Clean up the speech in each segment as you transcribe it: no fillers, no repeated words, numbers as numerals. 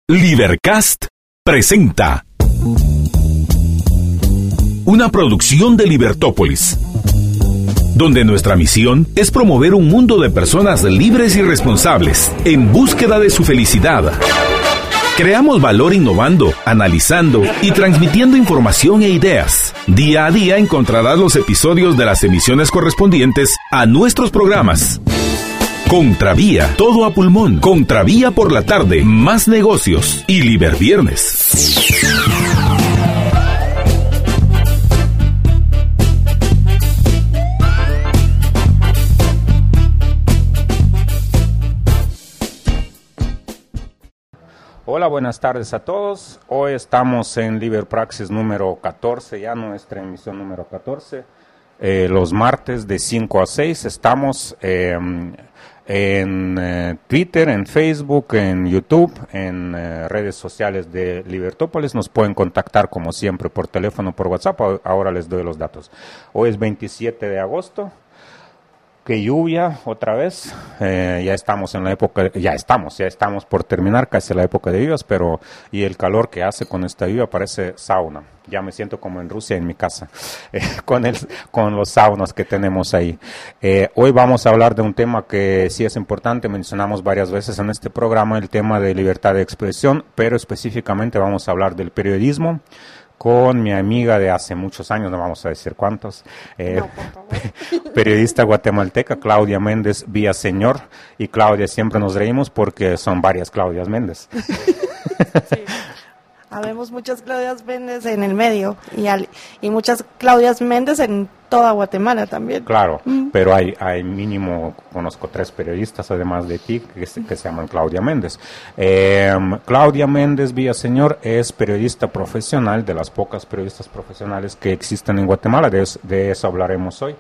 Libercast presenta una producción de Libertópolis, donde nuestra misión es promover un mundo de personas libres y responsables en búsqueda de su felicidad. Creamos valor innovando, analizando y transmitiendo información e ideas. Día a día encontrarás los episodios de las emisiones correspondientes a nuestros programas. Contravía, todo a pulmón. Contravía por la tarde, más negocios y Liberviernes. Hola, buenas tardes a todos. Hoy estamos en Liberpraxis número 14, ya nuestra emisión número 14. Los martes de 5 a 6 estamos en Twitter, en Facebook, en YouTube, en redes sociales de Libertópolis. Nos pueden contactar como siempre por teléfono, por WhatsApp. Ahora les doy los datos. Hoy es 27 de agosto. Qué lluvia otra vez. Ya estamos en la época, ya estamos por terminar casi la época de lluvias, pero y el calor que hace con esta lluvia parece sauna. Ya me siento como en Rusia en mi casa, con los saunas que tenemos ahí. Hoy vamos a hablar de un tema que sí es importante, mencionamos varias veces en este programa, el tema de libertad de expresión, pero específicamente vamos a hablar del periodismo, con mi amiga de hace muchos años, no vamos a decir cuántos, periodista guatemalteca, Claudia Méndez Villaseñor. Y Claudia, siempre nos reímos porque son varias Claudias Méndez. Sí. Habemos muchas Claudias Méndez en el medio y muchas Claudias Méndez en toda Guatemala también. Claro, pero hay mínimo, conozco 3 periodistas además de ti que se llaman Claudia Méndez. Claudia Méndez Villaseñor es periodista profesional, de las pocas periodistas profesionales que existen en Guatemala, de eso hablaremos hoy.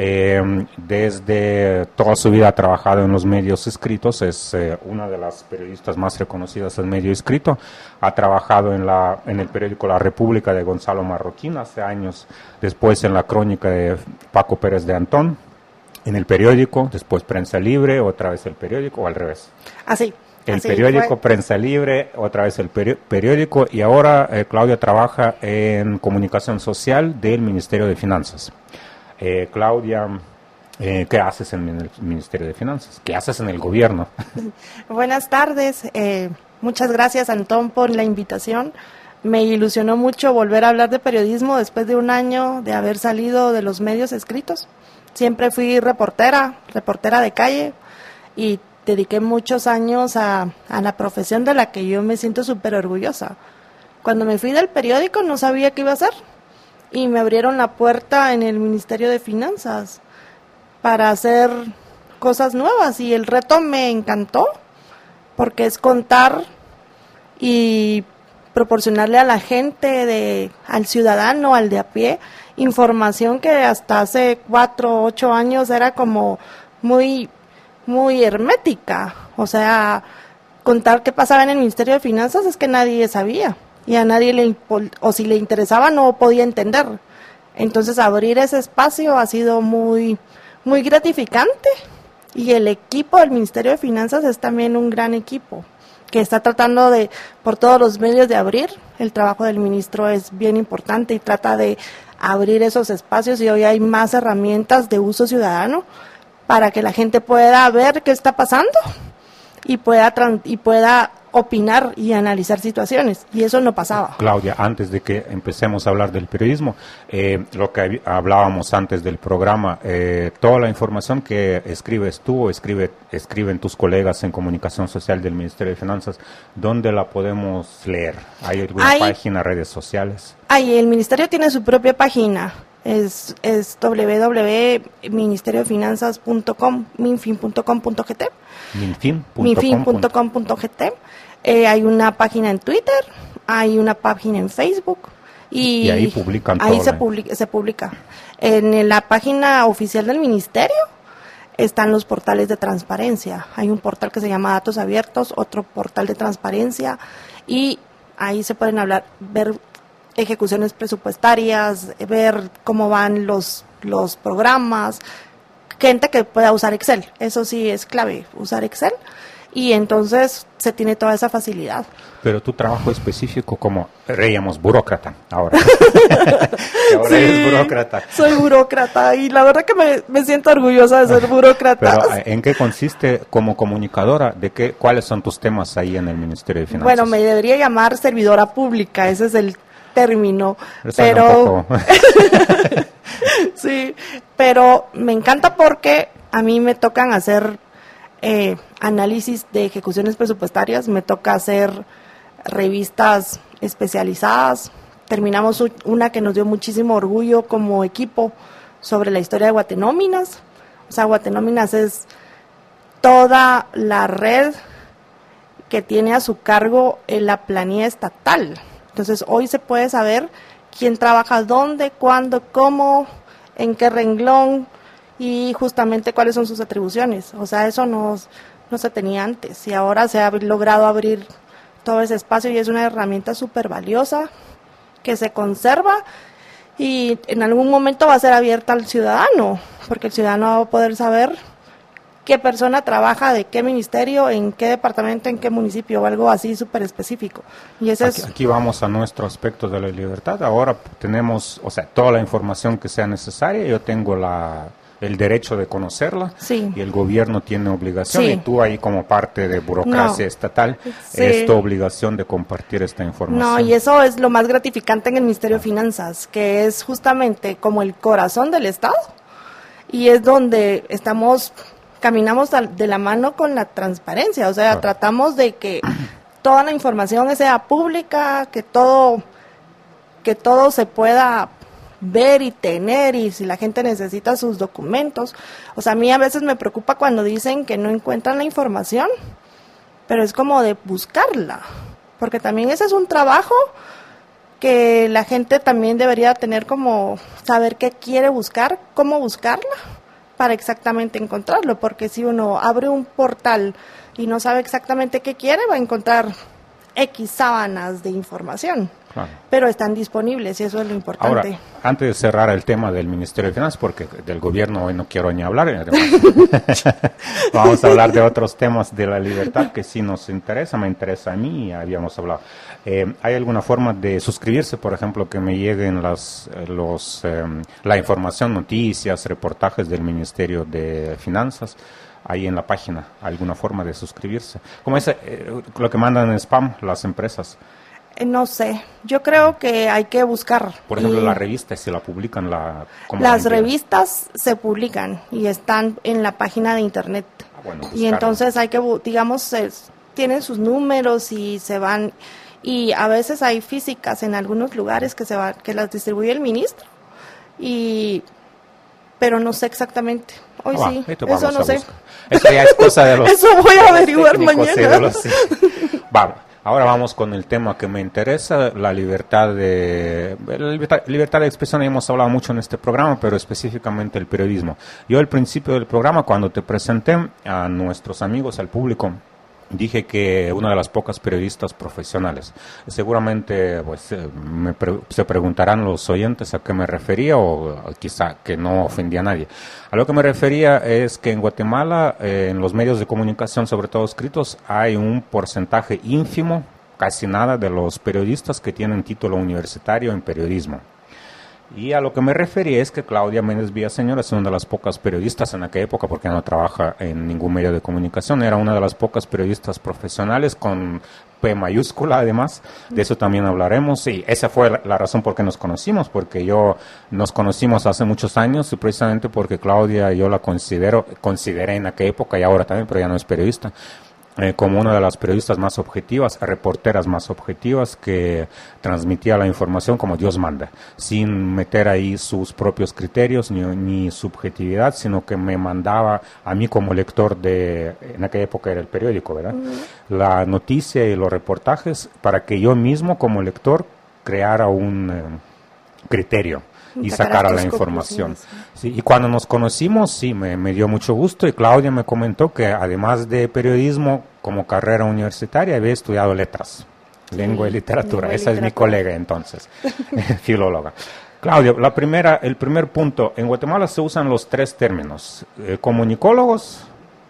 Desde toda su vida ha trabajado en los medios escritos, es una de las periodistas más reconocidas en medio escrito. Ha trabajado en el periódico La República de Gonzalo Marroquín hace años, después en la Crónica de Paco Pérez de Antón, en el periódico, después Prensa Libre, otra vez el periódico, o al revés. Así. El periódico, Prensa Libre, otra vez el periódico, y ahora Claudia trabaja en comunicación social del Ministerio de Finanzas. Claudia, ¿qué haces en el Ministerio de Finanzas? ¿Qué haces en el gobierno? Buenas tardes, muchas gracias, Antón, por la invitación. Me ilusionó mucho volver a hablar de periodismo después de un año de haber salido de los medios escritos. Siempre fui reportera de calle, y dediqué muchos años a la profesión de la que yo me siento súper orgullosa. Cuando me fui del periódico no sabía qué iba a hacer, y me abrieron la puerta en el Ministerio de Finanzas para hacer cosas nuevas, y el reto me encantó porque es contar y proporcionarle a la gente, al ciudadano, al de a pie, información que hasta hace 4 o 8 años era como muy, muy hermética. O sea, contar qué pasaba en el Ministerio de Finanzas es que nadie sabía, y a nadie o si le interesaba no podía entender. Entonces abrir ese espacio ha sido muy, muy gratificante, y el equipo del Ministerio de Finanzas es también un gran equipo que está tratando por todos los medios de abrir. El trabajo del ministro es bien importante y trata de abrir esos espacios, y hoy hay más herramientas de uso ciudadano para que la gente pueda ver qué está pasando y pueda opinar y analizar situaciones, y eso no pasaba. Claudia, antes de que empecemos a hablar del periodismo, lo que hablábamos antes del programa, toda la información que escribes tú o escriben tus colegas en comunicación social del Ministerio de Finanzas, ¿dónde la podemos leer? ¿Hay alguna página, redes sociales? El Ministerio tiene su propia página, es www.ministeriodefinanzas.com, minfin.com.gt. minfin.com.gt. Hay una página en Twitter, hay una página en Facebook, y ahí publican ahí todo. Se publica. En la página oficial del ministerio están los portales de transparencia. Hay un portal que se llama Datos Abiertos, otro portal de transparencia, y ahí se pueden ver ejecuciones presupuestarias, ver cómo van los programas, gente que pueda usar Excel, eso sí es clave, usar Excel. y entonces se tiene toda esa facilidad. Pero tu trabajo específico, como reíamos, burócrata ahora. Ahora Sí, eres burócrata. Soy burócrata y la verdad que me siento orgullosa de ser burócrata. Pero ¿en qué consiste como comunicadora? ¿Cuáles son tus temas ahí en el Ministerio de Finanzas? Bueno, me debería llamar servidora pública, ese es el término, Suena pero un poco... sí, pero me encanta porque a mí me tocan hacer análisis de ejecuciones presupuestarias, me toca hacer revistas especializadas. Terminamos una que nos dio muchísimo orgullo como equipo sobre la historia de Guatenóminas. O sea, Guatenóminas es toda la red que tiene a su cargo la planilla estatal. Entonces, hoy se puede saber quién trabaja dónde, cuándo, cómo, en qué renglón y justamente cuáles son sus atribuciones. O sea, eso no se tenía antes y ahora se ha logrado abrir todo ese espacio y es una herramienta súper valiosa que se conserva y en algún momento va a ser abierta al ciudadano, porque el ciudadano va a poder saber qué persona trabaja de qué ministerio, en qué departamento, en qué municipio o algo así súper específico. Y ese aquí vamos a nuestro aspecto de la libertad. Ahora tenemos, o sea, toda la información que sea necesaria. Yo tengo el derecho de conocerla, sí, y el gobierno tiene obligación, sí, y tú ahí como parte de burocracia estatal, sí, es tu obligación de compartir esta información. No, y eso es lo más gratificante en el Ministerio de Finanzas, que es justamente como el corazón del Estado, y es donde caminamos de la mano con la transparencia, o sea, claro, tratamos de que toda la información sea pública, que todo se pueda ver y tener, y si la gente necesita sus documentos. O sea, a mí a veces me preocupa cuando dicen que no encuentran la información, pero es como de buscarla, porque también ese es un trabajo que la gente también debería tener, como saber qué quiere buscar, cómo buscarla, para exactamente encontrarlo, porque si uno abre un portal y no sabe exactamente qué quiere, va a encontrar X sábanas de información. Claro. Pero están disponibles y eso es lo importante. Ahora, antes de cerrar el tema del Ministerio de Finanzas, porque del gobierno hoy no quiero ni hablar, además, vamos a hablar de otros temas de la libertad que sí nos interesa, me interesa a mí, y habíamos hablado. ¿Hay alguna forma de suscribirse, por ejemplo, que me lleguen la información, noticias, reportajes del Ministerio de Finanzas? Ahí en la página, alguna forma de suscribirse. ¿Cómo es lo que mandan en spam las empresas? No sé, yo creo que hay que buscar. Por ejemplo, la revista, si la publican, las revistas se publican y están en la página de internet. Bueno, y entonces hay que, digamos, tienen sus números y se van, y a veces hay físicas en algunos lugares que las distribuye el ministro, pero no sé exactamente. Hoy sí, eso no sé. Eso ya es cosa de los... Eso voy a averiguar mañana. Vamos. Ahora vamos con el tema que me interesa, la libertad de expresión. Hemos hablado mucho en este programa, pero específicamente el periodismo. Yo al principio del programa, cuando te presenté a nuestros amigos, al público, dije que una de las pocas periodistas profesionales. Seguramente pues, se preguntarán los oyentes a qué me refería, o quizá que no ofendía a nadie. A lo que me refería es que en Guatemala, en los medios de comunicación, sobre todo escritos, hay un porcentaje ínfimo, casi nada, de los periodistas que tienen título universitario en periodismo. Y a lo que me refería es que Claudia Méndez Villaseñor es una de las pocas periodistas en aquella época, porque no trabaja en ningún medio de comunicación, era una de las pocas periodistas profesionales con P mayúscula además, de eso también hablaremos, y esa fue la razón por qué nos conocimos, porque nos conocimos hace muchos años, y precisamente porque Claudia yo la consideré en aquella época y ahora también, pero ya no es periodista, como una de las periodistas más objetivas, reporteras más objetivas, que transmitía la información como Dios manda, sin meter ahí sus propios criterios ni subjetividad, sino que me mandaba a mí como lector en aquella época era el periódico, ¿verdad? La noticia y los reportajes para que yo mismo como lector creara un criterio y sacara la información. Sí, y cuando nos conocimos, sí, me dio mucho gusto, y Claudia me comentó que además de periodismo como carrera universitaria había estudiado letras, lengua y literatura. Esa es mi colega entonces, filóloga. Claudia, el primer punto, en Guatemala se usan los tres términos, comunicólogos,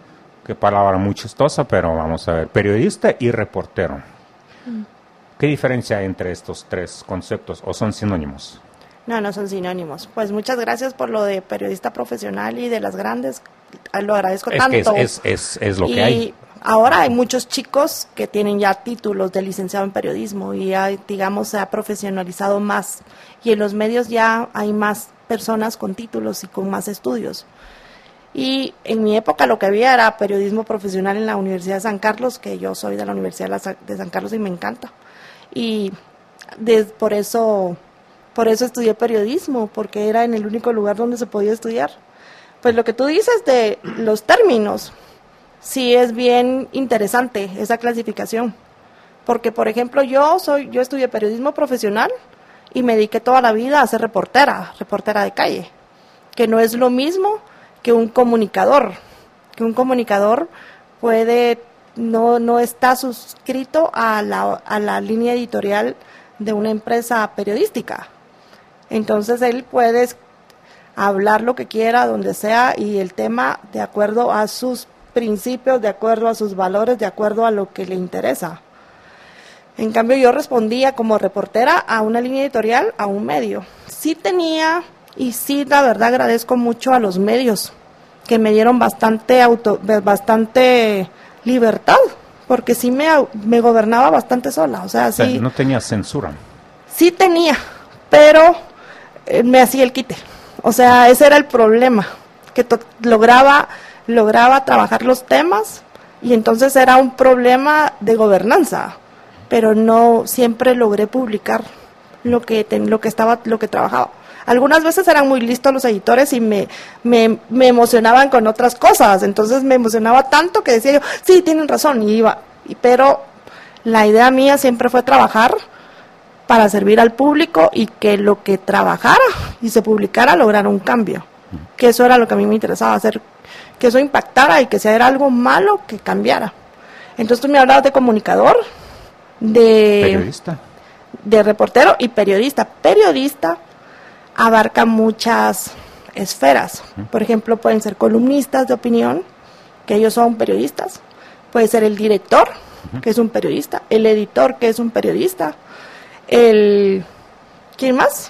Qué palabra muy chistosa, pero vamos a ver. Periodista y reportero. ¿Qué diferencia hay entre estos tres conceptos o son sinónimos? No, no son sinónimos. Pues muchas gracias por lo de periodista profesional y de las grandes. Lo agradezco tanto. Es lo que hay. Y ahora hay muchos chicos que tienen ya títulos de licenciado en periodismo y ya, digamos, se ha profesionalizado más. Y en los medios ya hay más personas con títulos y con más estudios. Y en mi época lo que había era periodismo profesional en la Universidad de San Carlos, que yo soy de la Universidad de San Carlos y me encanta. Y por eso estudié periodismo, porque era en el único lugar donde se podía estudiar. Pues lo que tú dices de los términos, sí es bien interesante esa clasificación. Porque, por ejemplo, yo estudié periodismo profesional y me dediqué toda la vida a ser reportera de calle, que no es lo mismo que un comunicador. Que un comunicador no está suscrito a la línea editorial de una empresa periodística. Entonces él puede hablar lo que quiera, donde sea, y el tema de acuerdo a sus principios, de acuerdo a sus valores, de acuerdo a lo que le interesa. En cambio, yo respondía como reportera a una línea editorial, a un medio. Sí tenía, y sí, la verdad, agradezco mucho a los medios, que me dieron bastante libertad, porque sí me gobernaba bastante sola. O sea, sí. No tenía censura. Sí tenía, pero me hacía el quite. O sea, ese era el problema, que lograba trabajar los temas y entonces era un problema de gobernanza, pero no siempre logré publicar lo que trabajaba. Algunas veces eran muy listos los editores y me emocionaban con otras cosas, entonces me emocionaba tanto que decía yo, sí, tienen razón, y iba. Pero la idea mía siempre fue trabajar para servir al público y que lo que trabajara y se publicara lograra un cambio. Que eso era lo que a mí me interesaba hacer, que eso impactara y que si era algo malo, que cambiara. Entonces tú me hablabas de comunicador, Periodista. De reportero y periodista. Periodista abarca muchas esferas. Por ejemplo, pueden ser columnistas de opinión, que ellos son periodistas. Puede ser el director, que es un periodista. El editor, que es un periodista. ¿Quién más?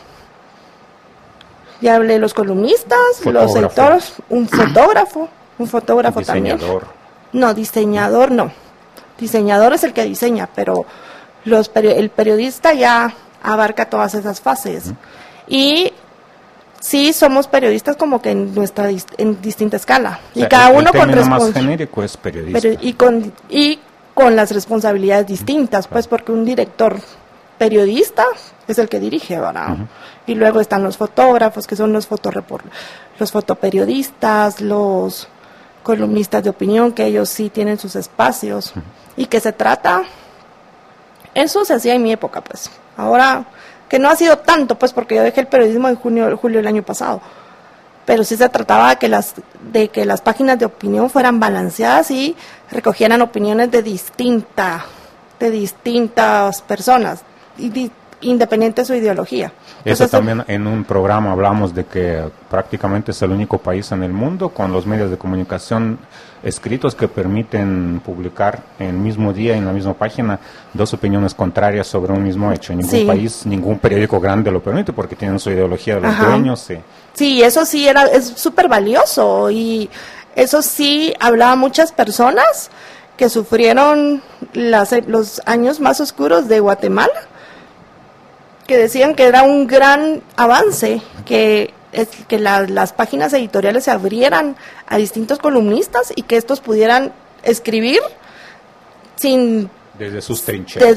Ya hablé de los columnistas, los editores, un fotógrafo también. No, diseñador no. Diseñador es el que diseña, pero el periodista ya abarca todas esas fases. Y sí somos periodistas como que en distinta escala. O sea, y cada uno con más genérico es periodista. Y con las responsabilidades distintas, pues porque un director periodista es el que dirige, ¿verdad? Y luego están los fotógrafos, que son los fotoperiodistas, los columnistas de opinión, que ellos sí tienen sus espacios. Y que se trata, eso se hacía en mi época, pues. Ahora, que no ha sido tanto, pues, porque yo dejé el periodismo en julio del año pasado. Pero sí se trataba de que las páginas de opinión fueran balanceadas y recogieran opiniones de distintas personas, independiente de su ideología. Eso también en un programa hablamos de que prácticamente es el único país en el mundo con los medios de comunicación escritos que permiten publicar en el mismo día, en la misma página, dos opiniones contrarias sobre un mismo hecho. En ningún país, ningún periódico grande lo permite porque tienen su ideología de los dueños. Sí. Sí, eso sí es súper valioso y eso sí hablaba a muchas personas que sufrieron los años más oscuros de Guatemala, que decían que era un gran avance que las páginas editoriales se abrieran a distintos columnistas y que estos pudieran escribir desde sus trincheras.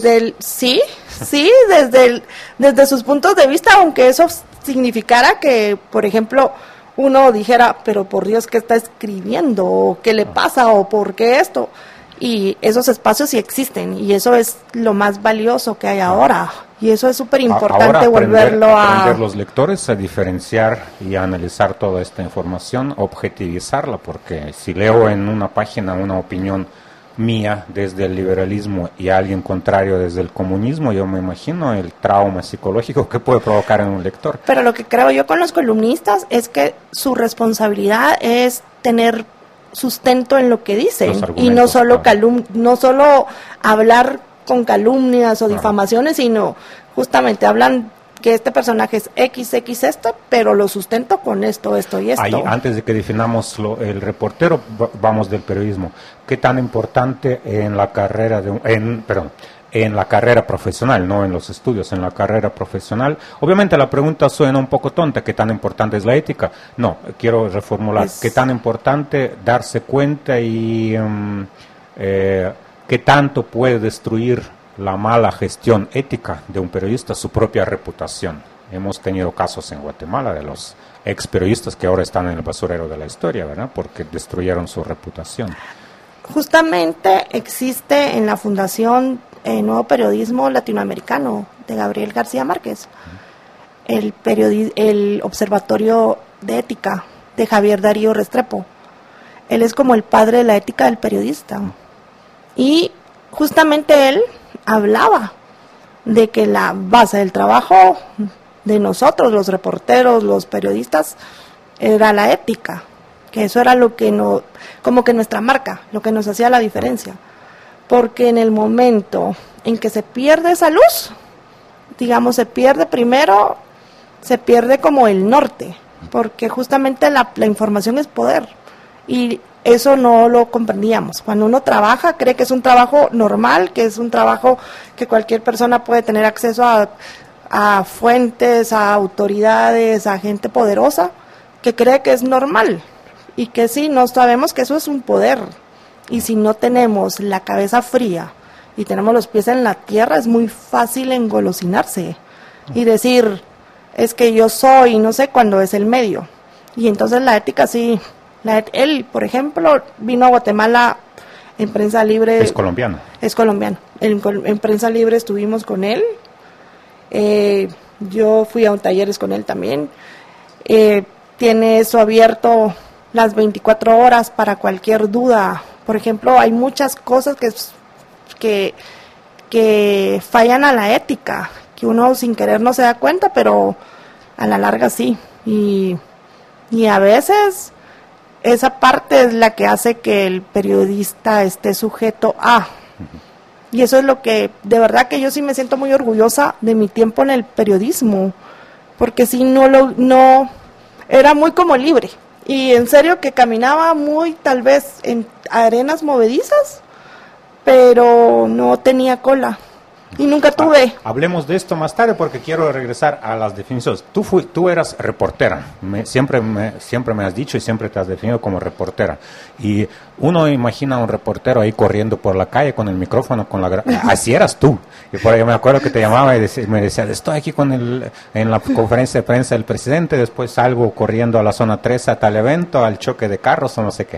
Desde sus puntos de vista, aunque eso significara que, por ejemplo, uno dijera, pero por Dios, ¿qué está escribiendo? ¿O qué le pasa? ¿O por qué esto? Y esos espacios sí existen y eso es lo más valioso que hay ahora y eso es súper importante aprender los lectores a diferenciar y a analizar toda esta información, objetivizarla, porque si leo en una página una opinión mía desde el liberalismo y alguien contrario desde el comunismo, yo me imagino el trauma psicológico que puede provocar en un lector. Pero lo que creo yo con los columnistas es que su responsabilidad es tener sustento en lo que dicen y no solo no solo hablar con calumnias o difamaciones, sino justamente hablan que este personaje es XX esto, pero lo sustento con esto, esto y esto. Ahí, antes de que definamos el reportero, vamos del periodismo. ¿Qué tan importante en la carrera en la carrera profesional, no en los estudios, en la carrera profesional? Obviamente la pregunta suena un poco tonta, ¿qué tan importante es la ética? No, quiero reformular, ¿qué tan importante darse cuenta y qué tanto puede destruir la mala gestión ética de un periodista su propia reputación? Hemos tenido casos en Guatemala de los ex periodistas que ahora están en el basurero de la historia, ¿verdad? Porque destruyeron su reputación. Justamente existe en la Fundación Nuevo Periodismo Latinoamericano de Gabriel García Márquez el Observatorio de Ética de Javier Darío Restrepo. Él es como el padre de la ética del periodista. Y justamente él hablaba de que la base del trabajo de nosotros, los reporteros, los periodistas, era la ética, que eso era lo que como que nuestra marca, lo que nos hacía la diferencia, porque en el momento en que se pierde esa luz, digamos, se pierde como el norte, porque justamente la información es poder, y eso no lo comprendíamos. Cuando uno trabaja, cree que es un trabajo normal, que es un trabajo que cualquier persona puede tener acceso a fuentes, a autoridades, a gente poderosa, que cree que es normal. Y que sí, no sabemos que eso es un poder. Y si no tenemos la cabeza fría y tenemos los pies en la tierra, es muy fácil engolosinarse y decir, es que yo soy, no sé, cuándo es el medio. Y entonces la ética sí. Él, por ejemplo, vino a Guatemala en Prensa Libre. Es colombiano. Es colombiano. En Prensa Libre estuvimos con él. Yo fui a un talleres con él también. Tiene eso abierto las 24 horas para cualquier duda. Por ejemplo, hay muchas cosas que fallan a la ética, que uno sin querer no se da cuenta, pero a la larga sí. Y a veces esa parte es la que hace que el periodista esté sujeto a. Y eso es lo que, de verdad que yo sí me siento muy orgullosa de mi tiempo en el periodismo, porque sí no era muy como libre. Y en serio que caminaba muy tal vez en arenas movedizas, pero no tenía cola. Y nunca tuve. Hablemos de esto más tarde porque quiero regresar a las definiciones. Tú eras reportera, siempre me has dicho y siempre te has definido como reportera. Y uno imagina a un reportero ahí corriendo por la calle con el micrófono, así eras tú. Y por ahí me acuerdo que te llamaba y me decía, estoy aquí en la conferencia de prensa del presidente, después salgo corriendo a la zona 3 a tal evento, al choque de carros o no sé qué.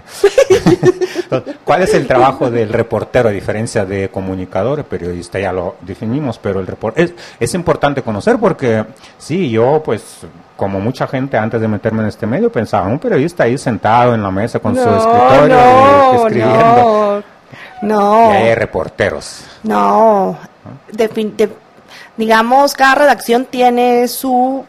¿Cuál es el trabajo del reportero a diferencia de comunicador y periodista? Ya lo definimos, pero es importante conocer porque sí, yo pues como mucha gente antes de meterme en este medio pensaba, un periodista ahí sentado en la mesa con su escritorio y escribiendo. No. Y hay reporteros. No. Digamos, cada redacción tiene su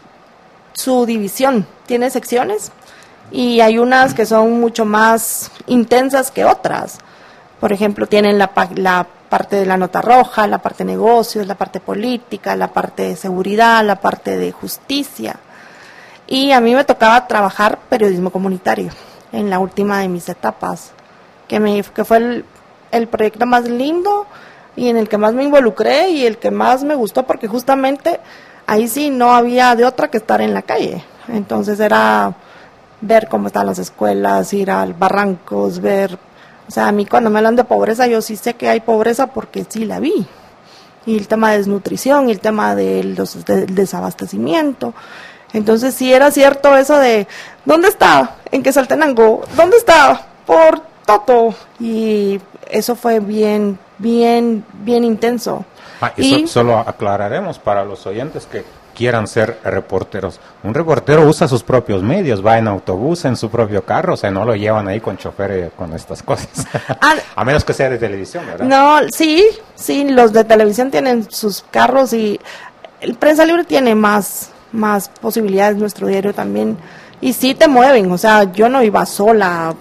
división, tiene secciones y hay unas que son mucho más intensas que otras. Por ejemplo, tienen la parte de la nota roja, la parte de negocios, la parte política, la parte de seguridad, la parte de justicia. Y a mí me tocaba trabajar periodismo comunitario en la última de mis etapas, que fue el proyecto más lindo y en el que más me involucré y el que más me gustó, porque justamente ahí sí no había de otra que estar en la calle. Entonces era ver cómo están las escuelas, ir a barrancos, o sea, a mí cuando me hablan de pobreza, yo sí sé que hay pobreza porque sí la vi. Y el tema de desnutrición, y el tema del desabastecimiento. Entonces sí era cierto eso de, ¿dónde está? En Quetzaltenango, ¿dónde está? Por Toto. Y eso fue bien intenso. Y solo aclararemos para los oyentes que quieran ser reporteros. Un reportero usa sus propios medios, va en autobús, en su propio carro, o sea, no lo llevan ahí con chofer con estas cosas. A menos que sea de televisión, ¿verdad? No, sí, los de televisión tienen sus carros y el Prensa Libre tiene más posibilidades, nuestro diario también, y sí te mueven, o sea, yo no iba sola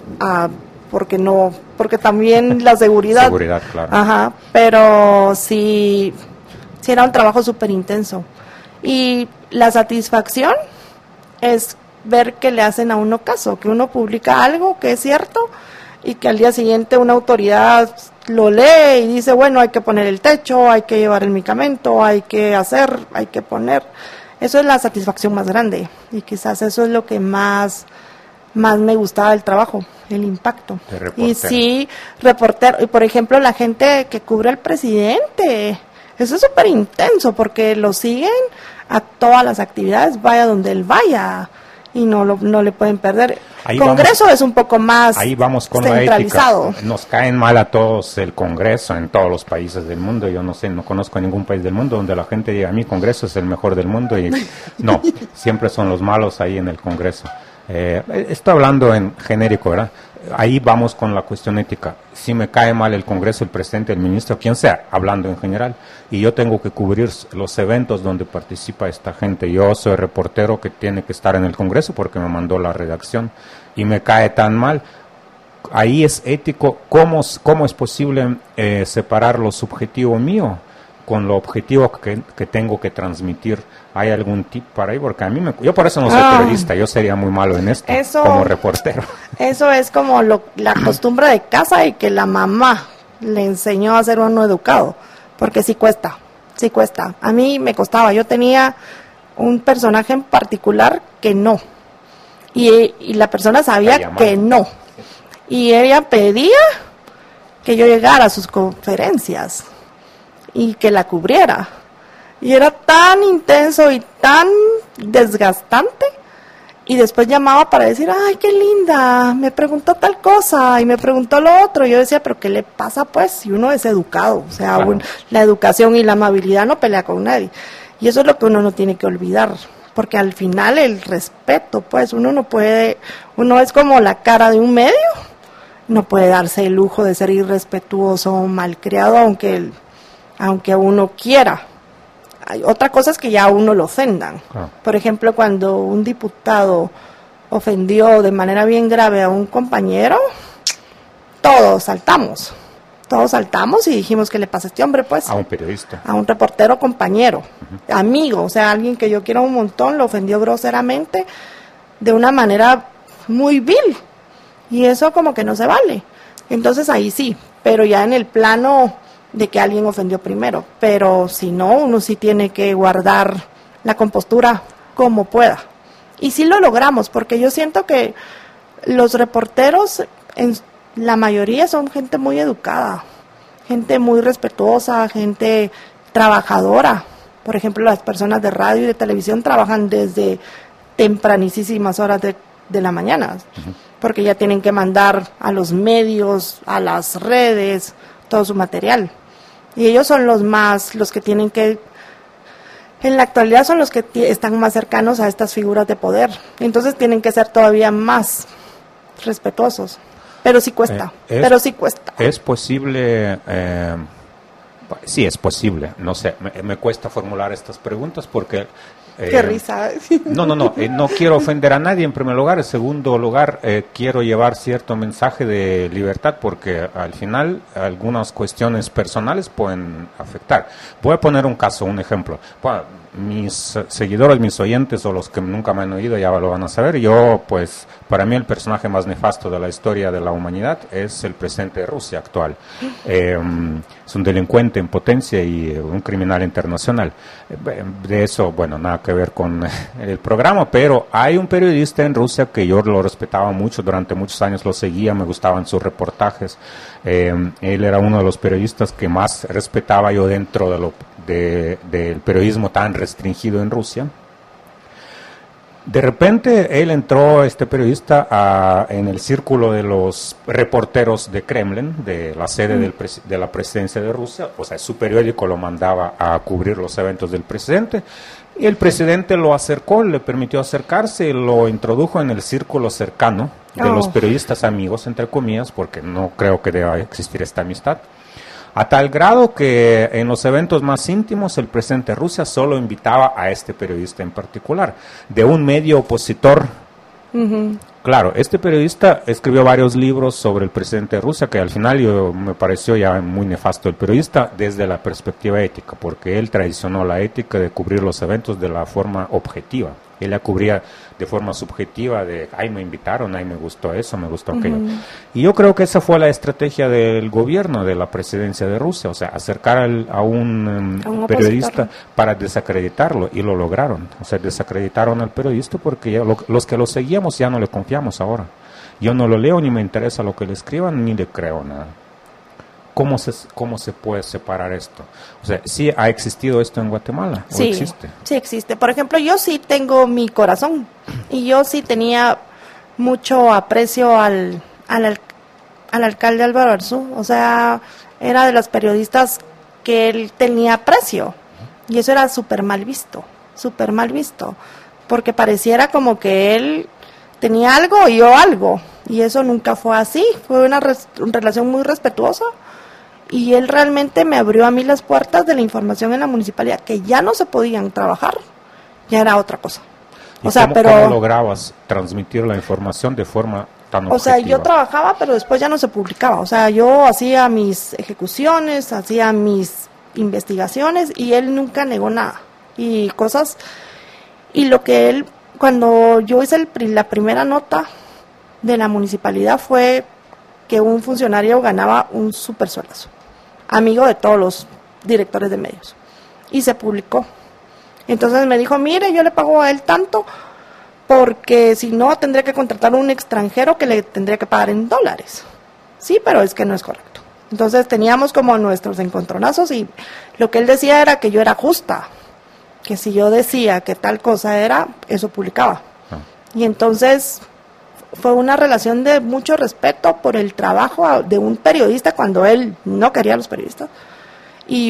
porque también la seguridad. Seguridad, claro. Ajá, pero sí era un trabajo súper intenso. Y la satisfacción es ver que le hacen a uno caso, que uno publica algo que es cierto y que al día siguiente una autoridad lo lee y dice, bueno, hay que poner el techo, hay que llevar el medicamento, hay que poner. Eso es la satisfacción más grande y quizás eso es lo que más me gustaba del trabajo, el impacto. Y sí, reportero, y por ejemplo la gente que cubre al presidente, eso es súper intenso porque lo siguen a todas las actividades, vaya donde él vaya, y no le pueden perder. El Congreso es un poco más ahí vamos con centralizado. La ética. Nos caen mal a todos el Congreso en todos los países del mundo. Yo no conozco ningún país del mundo donde la gente diga, mi Congreso es el mejor del mundo, y no, siempre son los malos ahí en el Congreso. Estoy hablando en genérico, ¿verdad? Ahí vamos con la cuestión ética. Si me cae mal el Congreso, el presidente, el ministro, quien sea, hablando en general, y yo tengo que cubrir los eventos donde participa esta gente, yo soy reportero que tiene que estar en el Congreso porque me mandó la redacción, y me cae tan mal, ahí es ético. ¿Cómo es posible separar lo subjetivo mío con lo objetivo que tengo que transmitir? ¿Hay algún tip para ahí? Porque yo por eso no soy periodista, yo sería muy malo en esto como reportero. Eso es como la costumbre de casa y que la mamá le enseñó a ser uno educado, porque sí cuesta. A mí me costaba, yo tenía un personaje en particular que no, y la persona sabía que no, y ella pedía que yo llegara a sus conferencias y que la cubriera. Y era tan intenso y tan desgastante. Y después llamaba para decir, ay, qué linda, me preguntó tal cosa y me preguntó lo otro. Y yo decía, pero ¿qué le pasa pues si uno es educado? O sea, la educación y la amabilidad no pelea con nadie. Y eso es lo que uno no tiene que olvidar. Porque al final el respeto, pues uno es como la cara de un medio. No puede darse el lujo de ser irrespetuoso o malcriado, aunque uno quiera. Otra cosa es que ya a uno lo ofendan. Por ejemplo, cuando un diputado ofendió de manera bien grave a un compañero, todos saltamos y dijimos, ¿qué le pasa a este hombre? Pues a un periodista, a un reportero compañero, amigo, o sea, alguien que yo quiero un montón, lo ofendió groseramente de una manera muy vil, y eso como que no se vale. Entonces ahí sí, pero ya en el plano de que alguien ofendió primero, pero si no, uno sí tiene que guardar la compostura como pueda. Y sí lo logramos, porque yo siento que los reporteros, en la mayoría, son gente muy educada, gente muy respetuosa, gente trabajadora. Por ejemplo, las personas de radio y de televisión trabajan desde tempranísimas horas de la mañana, porque ya tienen que mandar a los medios, a las redes, todo su material. Y ellos son los que tienen que, en la actualidad son los que están más cercanos a estas figuras de poder. Entonces tienen que ser todavía más respetuosos. Pero sí cuesta, Es posible, sí es posible, no sé, me cuesta formular estas preguntas porque... Qué risa. No quiero ofender a nadie en primer lugar. En segundo lugar, quiero llevar cierto mensaje de libertad porque al final algunas cuestiones personales pueden afectar. Voy a poner un ejemplo. Mis seguidores, mis oyentes o los que nunca me han oído ya lo van a saber. Pues, para mí el personaje más nefasto de la historia de la humanidad es el presidente de Rusia actual. Es un delincuente en potencia y un criminal internacional. De eso, nada que ver con el programa, pero hay un periodista en Rusia que yo lo respetaba mucho, durante muchos años lo seguía, me gustaban sus reportajes. Él era uno de los periodistas que más respetaba yo dentro del periodismo tan restringido en Rusia. De repente él entró, este periodista, en el círculo de los reporteros de Kremlin, de la sede de la presidencia de Rusia. O sea, su periódico lo mandaba a cubrir los eventos del presidente, y el presidente lo acercó, le permitió acercarse y lo introdujo en el círculo cercano de los periodistas amigos, entre comillas, porque no creo que deba existir esta amistad. A tal grado que en los eventos más íntimos el presidente de Rusia solo invitaba a este periodista en particular, de un medio opositor Claro, este periodista escribió varios libros sobre el presidente de Rusia, que al final me pareció ya muy nefasto el periodista desde la perspectiva ética, porque él traicionó la ética de cubrir los eventos de la forma objetiva. Él la cubría de forma subjetiva de, ay, me invitaron, ay, me gustó eso, me gustó aquello. Y yo creo que esa fue la estrategia del gobierno, de la presidencia de Rusia, o sea, acercar a un periodista para desacreditarlo, y lo lograron. O sea, desacreditaron al periodista porque ya los que lo seguíamos ya no le confiamos ahora. Yo no lo leo, ni me interesa lo que le escriban, ni le creo nada. ¿Cómo se puede separar esto? O sea, ¿sí ha existido esto en Guatemala? ¿O sí, existe? Sí existe. Por ejemplo, yo sí tengo mi corazón y yo sí tenía mucho aprecio al alcalde Álvaro Arzú. O sea, era de las periodistas que él tenía aprecio y eso era súper mal visto, porque pareciera como que él tenía algo y yo algo, y eso nunca fue así. Fue una relación muy respetuosa. Y él realmente me abrió a mí las puertas de la información en la municipalidad, que ya no se podían trabajar, ya era otra cosa. O sea, ¿cómo lograbas transmitir la información de forma tan objetiva? O sea, yo trabajaba, pero después ya no se publicaba. O sea, yo hacía mis ejecuciones, hacía mis investigaciones, y él nunca negó nada. Y cosas, y lo que él, cuando yo hice la primera nota de la municipalidad fue que un funcionario ganaba un super sueldazo, amigo de todos los directores de medios, y se publicó. Entonces me dijo, mire, yo le pago a él tanto porque si no tendría que contratar a un extranjero que le tendría que pagar en dólares. Sí, pero es que no es correcto. Entonces teníamos como nuestros encontronazos, y lo que él decía era que yo era justa, que si yo decía que tal cosa era, eso publicaba. Y entonces fue una relación de mucho respeto por el trabajo de un periodista cuando él no quería a los periodistas, y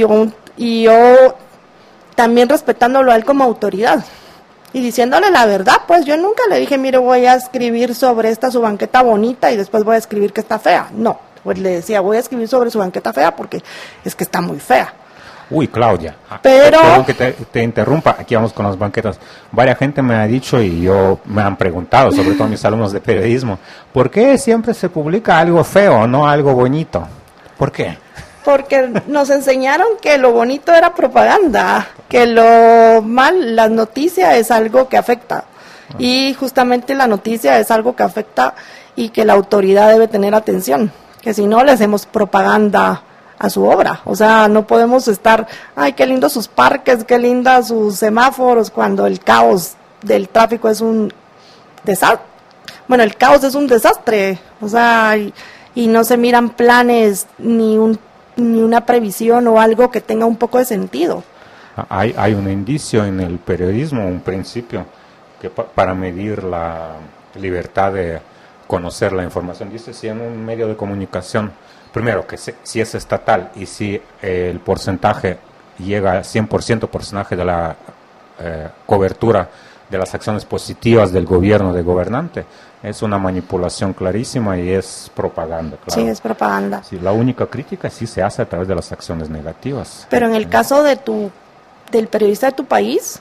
yo también respetándolo a él como autoridad y diciéndole la verdad. Pues yo nunca le dije, mire, voy a escribir sobre esta su banqueta bonita y después voy a escribir que está fea. No, pues le decía, voy a escribir sobre su banqueta fea porque es que está muy fea. Uy, Claudia, pero perdón que te interrumpa, aquí vamos con las banquetas. Varias gente me ha dicho, y me han preguntado, sobre todo mis alumnos de periodismo, ¿por qué siempre se publica algo feo, no algo bonito? ¿Por qué? Porque nos enseñaron que lo bonito era propaganda, que lo mal, la noticia es algo que afecta, y justamente la noticia es algo que afecta y que la autoridad debe tener atención, que si no le hacemos propaganda a su obra. O sea, no podemos estar, ay, qué lindos sus parques, qué lindas sus semáforos, cuando el caos del tráfico es un desastre. Bueno, el caos es un desastre, o sea, y no se miran planes ni una previsión o algo que tenga un poco de sentido. Hay un indicio en el periodismo, un principio, que para medir la libertad de conocer la información, dice, si en un medio de comunicación, primero, que si es estatal y si el porcentaje llega al 100% porcentaje de la cobertura de las acciones positivas del gobierno de gobernante, es una manipulación clarísima y es propaganda. Claro. Sí, es propaganda. Sí, la única crítica sí se hace a través de las acciones negativas. Pero en el caso del periodista de tu país,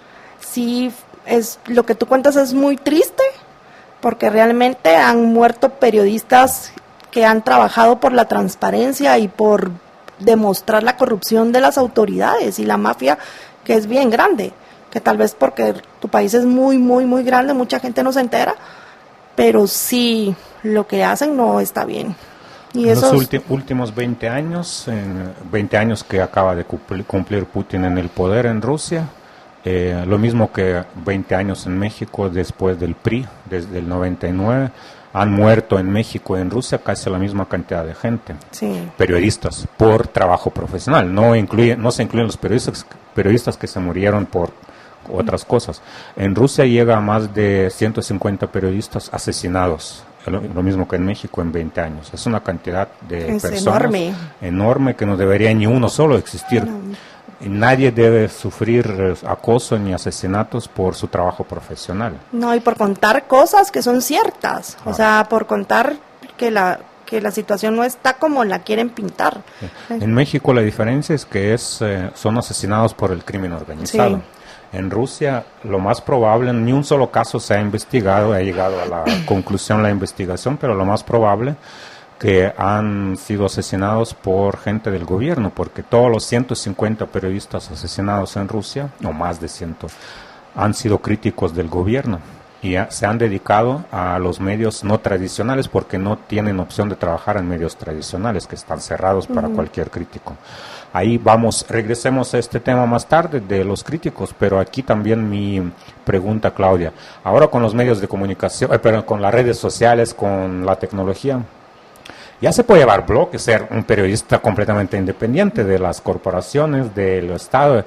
sí, lo que tú cuentas es muy triste, porque realmente han muerto periodistas que han trabajado por la transparencia y por demostrar la corrupción de las autoridades y la mafia, que es bien grande, que tal vez porque tu país es muy, muy, muy grande, mucha gente no se entera, pero sí, lo que hacen no está bien. Y en los últimos 20 años, 20 años que acaba de cumplir Putin en el poder en Rusia, lo mismo que 20 años en México después del PRI, desde el 99, han muerto en México y en Rusia casi la misma cantidad de gente, sí, periodistas, por trabajo profesional. No se incluyen los periodistas que se murieron por otras cosas. En Rusia llega a más de 150 periodistas asesinados, lo mismo que en México en 20 años. Es una cantidad de personas enorme que no debería ni uno solo existir. No. Y nadie debe sufrir acoso ni asesinatos por su trabajo profesional. No, y por contar cosas que son ciertas, o sea, por contar que la situación no está como la quieren pintar. En México la diferencia es que son asesinados por el crimen organizado. Sí. En Rusia, lo más probable, ni un solo caso se ha investigado, ha llegado a la conclusión la investigación, pero lo más probable que han sido asesinados por gente del gobierno, porque todos los 150 periodistas asesinados en Rusia, o más de 100, han sido críticos del gobierno y se han dedicado a los medios no tradicionales porque no tienen opción de trabajar en medios tradicionales, que están cerrados para cualquier crítico. Ahí regresemos a este tema más tarde de los críticos, pero aquí también mi pregunta, Claudia. Ahora con los medios de comunicación, con las redes sociales, con la tecnología, ya se puede llevar blog, ser un periodista completamente independiente de las corporaciones, del Estado.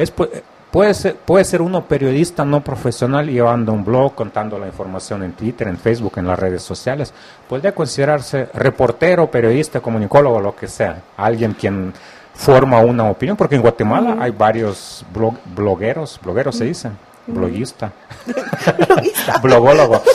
Puede ser uno periodista no profesional llevando un blog, contando la información en Twitter, en Facebook, en las redes sociales. Podría considerarse reportero, periodista, comunicólogo, lo que sea. Alguien quien forma una opinión, porque en Guatemala hay varios blogueros se dice, bloguista, blogólogo.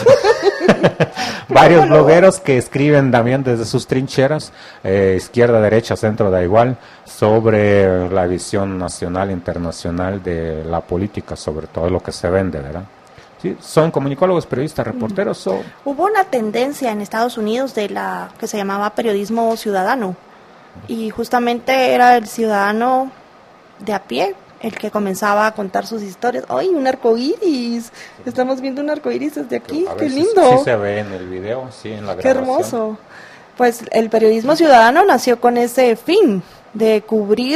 Varios blogueros que escriben también desde sus trincheras, izquierda, derecha, centro, da igual, sobre la visión nacional e internacional de la política, sobre todo lo que se vende, ¿verdad? Sí, son comunicólogos, periodistas, reporteros. Hubo una tendencia en Estados Unidos de la que se llamaba periodismo ciudadano, y justamente era el ciudadano de a pie el que comenzaba a contar sus historias. ¡Ay, un arcoíris! Estamos viendo un arcoíris desde aquí, ¡qué lindo! Sí se ve en el video, sí, en la grabación. ¡Qué hermoso! Pues el periodismo ciudadano nació con ese fin, de cubrir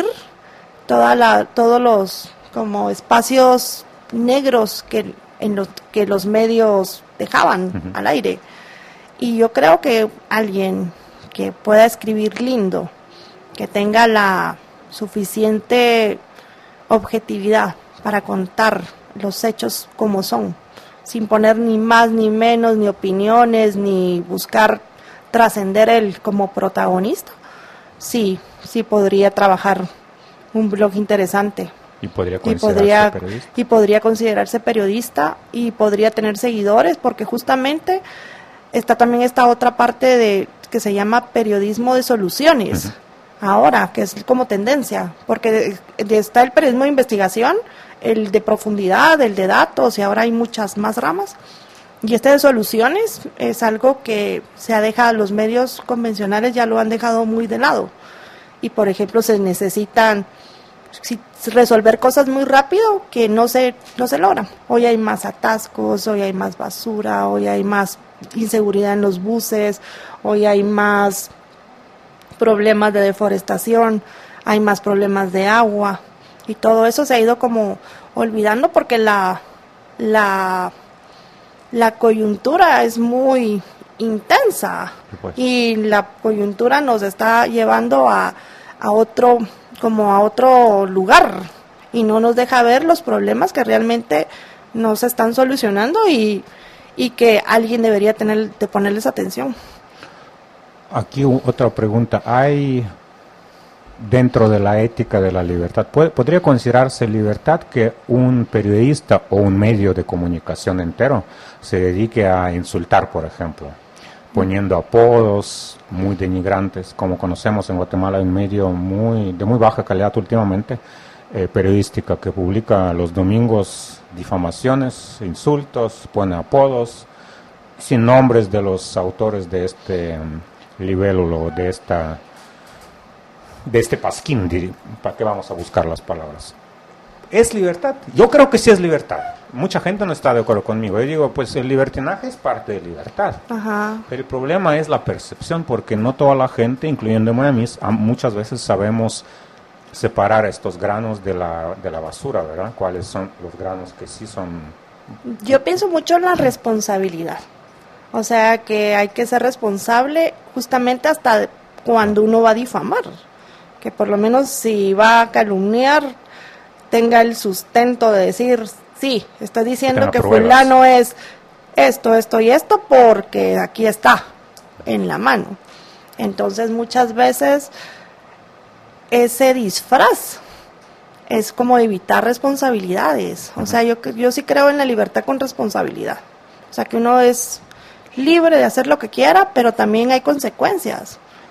todos los como espacios negros en los que los medios dejaban al aire. Y yo creo que alguien que pueda escribir lindo, que tenga la suficiente objetividad para contar los hechos como son, sin poner ni más ni menos, ni opiniones, ni buscar trascender él como protagonista, sí podría trabajar un blog interesante. Y podría considerarse periodista. Y podría considerarse periodista y podría tener seguidores, porque justamente está también esta otra parte que se llama periodismo de soluciones. Ahora, que es como tendencia, porque está el periodismo de investigación, el de profundidad, el de datos, y ahora hay muchas más ramas. Y este de soluciones es algo que se ha dejado, los medios convencionales ya lo han dejado muy de lado. Y por ejemplo, se necesitan resolver cosas muy rápido que no se logran. Hoy hay más atascos, hoy hay más basura, hoy hay más inseguridad en los buses, hoy hay más problemas de deforestación, hay más problemas de agua, y todo eso se ha ido como olvidando porque la coyuntura es muy intensa, y la coyuntura nos está llevando a otro lugar, y no nos deja ver los problemas que realmente no se están solucionando y que alguien debería de ponerles atención. Aquí otra pregunta. ¿Hay dentro de la ética de la libertad, podría considerarse libertad que un periodista o un medio de comunicación entero se dedique a insultar, por ejemplo, poniendo apodos muy denigrantes? Como conocemos en Guatemala, hay un medio de muy baja calidad últimamente, periodística, que publica los domingos difamaciones, insultos, pone apodos sin nombres de los autores de este libélulo, de este pasquín. ¿Para qué vamos a buscar las palabras? ¿Es libertad? Yo creo que sí es libertad. Mucha gente no está de acuerdo conmigo. Yo digo, pues el libertinaje es parte de libertad. Ajá. Pero el problema es la percepción, porque no toda la gente, incluyéndome a mí, muchas veces sabemos separar estos granos de la basura, ¿verdad? ¿Cuáles son los granos que sí son? Yo pienso mucho en la responsabilidad. O sea, que hay que ser responsable justamente hasta cuando uno va a difamar. Que por lo menos si va a calumniar, tenga el sustento de decir, sí, estoy diciendo que fulano es esto, esto y esto, porque aquí está, en la mano. Entonces muchas veces ese disfraz es como evitar responsabilidades. O sea, yo sí creo en la libertad con responsabilidad. O sea, que uno es libre de hacer lo que quiera, pero también hay consecuencias.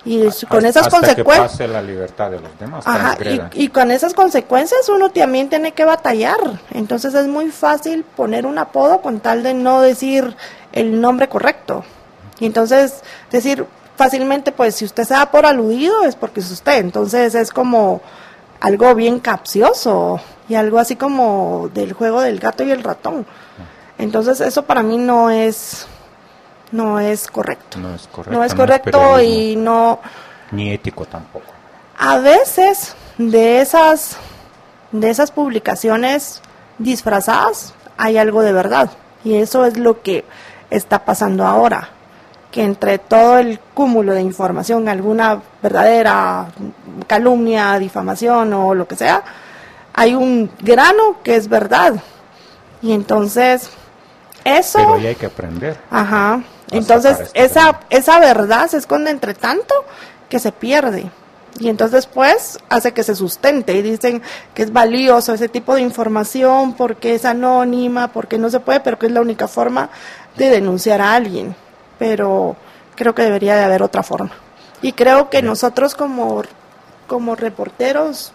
Y con esas consecuencias... que pase la libertad de los demás. Ajá, y con esas consecuencias uno también tiene que batallar. Entonces es muy fácil poner un apodo con tal de no decir el nombre correcto. Y entonces decir fácilmente, pues si usted se da por aludido es porque es usted. Entonces es como algo bien capcioso y algo así como del juego del gato y el ratón. Entonces eso para mí no es correcto. No es correcto. No es correcto y no... Ni ético tampoco. A veces de esas publicaciones disfrazadas hay algo de verdad. Y eso es lo que está pasando ahora. Que entre todo el cúmulo de información, alguna verdadera calumnia, difamación o lo que sea, hay un grano que es verdad. Y entonces... eso, pero ya hay que aprender. Ajá. Entonces esa verdad se esconde entre tanto que se pierde. Y entonces después hace que se sustente y dicen que es valioso ese tipo de información porque es anónima, porque no se puede, pero que es la única forma de denunciar a alguien. Pero creo que debería de haber otra forma. Y creo que nosotros como reporteros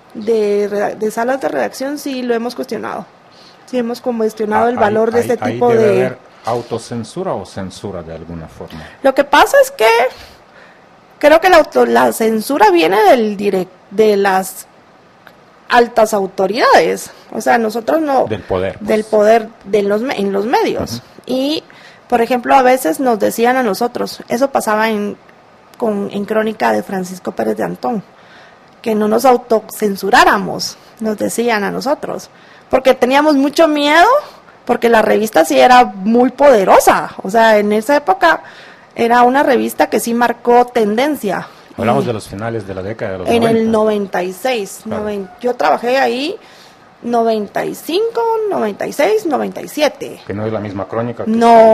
de salas de redacción sí lo hemos cuestionado. Sí hemos cuestionado el valor de este tipo debe de... haber autocensura o censura de alguna forma. Lo que pasa es que creo que la censura viene de las altas autoridades. O sea, nosotros no... Del poder. Pues. Del poder en los medios. Uh-huh. Y, por ejemplo, a veces nos decían a nosotros, eso pasaba en Crónica de Francisco Pérez de Antón, que no nos autocensuráramos, nos decían a nosotros. Porque teníamos mucho miedo, porque la revista sí era muy poderosa. O sea, en esa época era una revista que sí marcó tendencia. Hablamos de los finales de la década de los 90. En el 96. Claro. Yo trabajé ahí 95, 96, 97. Que no es la misma crónica que no.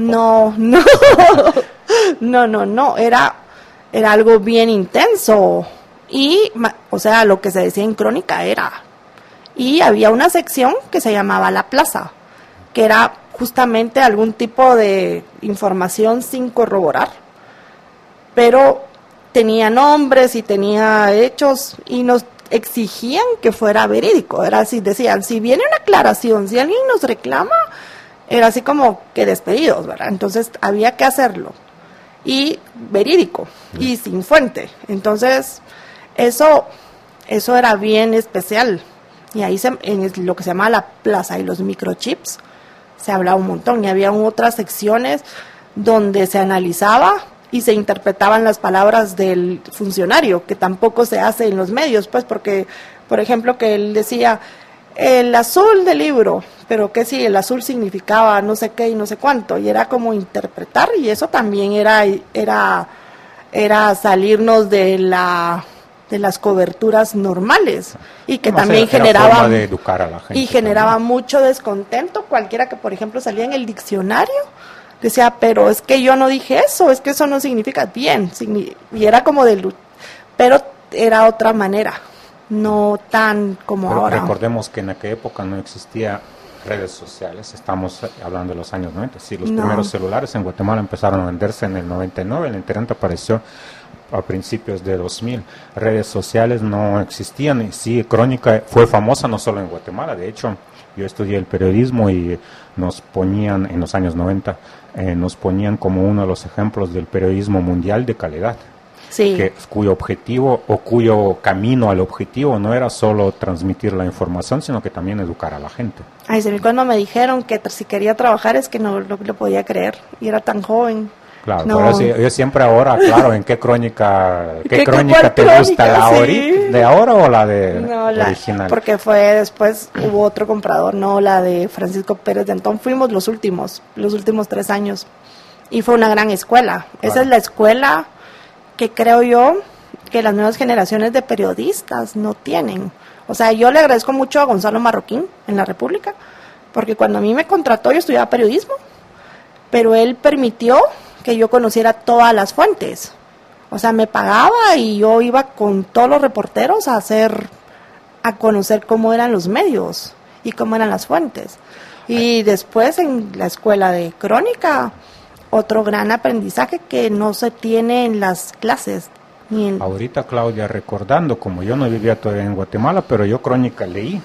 Era algo bien intenso. Y, o sea, lo que se decía en Crónica era... Y había una sección que se llamaba La Plaza, que era justamente algún tipo de información sin corroborar, pero tenía nombres y tenía hechos y nos exigían que fuera verídico. Era así, decían, si viene una aclaración, si alguien nos reclama, era así como que despedidos, ¿verdad? Entonces había que hacerlo. Y verídico, y sin fuente. Entonces, eso era bien especial. Y ahí en lo que se llama La Plaza y los microchips se hablaba un montón. Y había otras secciones donde se analizaba y se interpretaban las palabras del funcionario, que tampoco se hace en los medios, pues porque, por ejemplo, que él decía el azul del libro, pero que si el azul significaba no sé qué y no sé cuánto, y era como interpretar, y eso también era salirnos de las coberturas normales, y que también generaba forma de educar a la gente, y generaba mucho descontento. Cualquiera que, por ejemplo, salía en el diccionario decía, pero es que yo no dije eso, es que eso no significa bien, y era como pero era otra manera, no tan como pero ahora. Recordemos que en aquella época no existía redes sociales, estamos hablando de los años 90, sí, los primeros celulares en Guatemala empezaron a venderse en el 99, el internet apareció a principios de 2000, redes sociales no existían, y sí, Crónica fue famosa no solo en Guatemala, de hecho, yo estudié el periodismo y nos ponían, en los años 90, nos ponían como uno de los ejemplos del periodismo mundial de calidad, sí. Cuyo objetivo o cuyo camino al objetivo no era solo transmitir la información, sino que también educar a la gente. Ay, cuando me dijeron que si quería trabajar es que no lo podía creer, y era tan joven. Claro, no. Por eso yo siempre ahora, claro, ¿en qué crónica te gusta? ¿La sí. de ahora o la de original? Porque después hubo otro comprador, no, la de Francisco Pérez de Antón. Fuimos los últimos 3 años, y fue una gran escuela. Claro. Esa es la escuela que creo yo que las nuevas generaciones de periodistas no tienen. O sea, yo le agradezco mucho a Gonzalo Marroquín en La República, porque cuando a mí me contrató yo estudiaba periodismo, pero él permitió que yo conociera todas las fuentes. O sea, me pagaba y yo iba con todos los reporteros a conocer cómo eran los medios y cómo eran las fuentes. Y después en la escuela de Crónica otro gran aprendizaje que no se tiene en las clases. Ahorita, Claudia, recordando, como yo no vivía todavía en Guatemala, pero yo crónica leí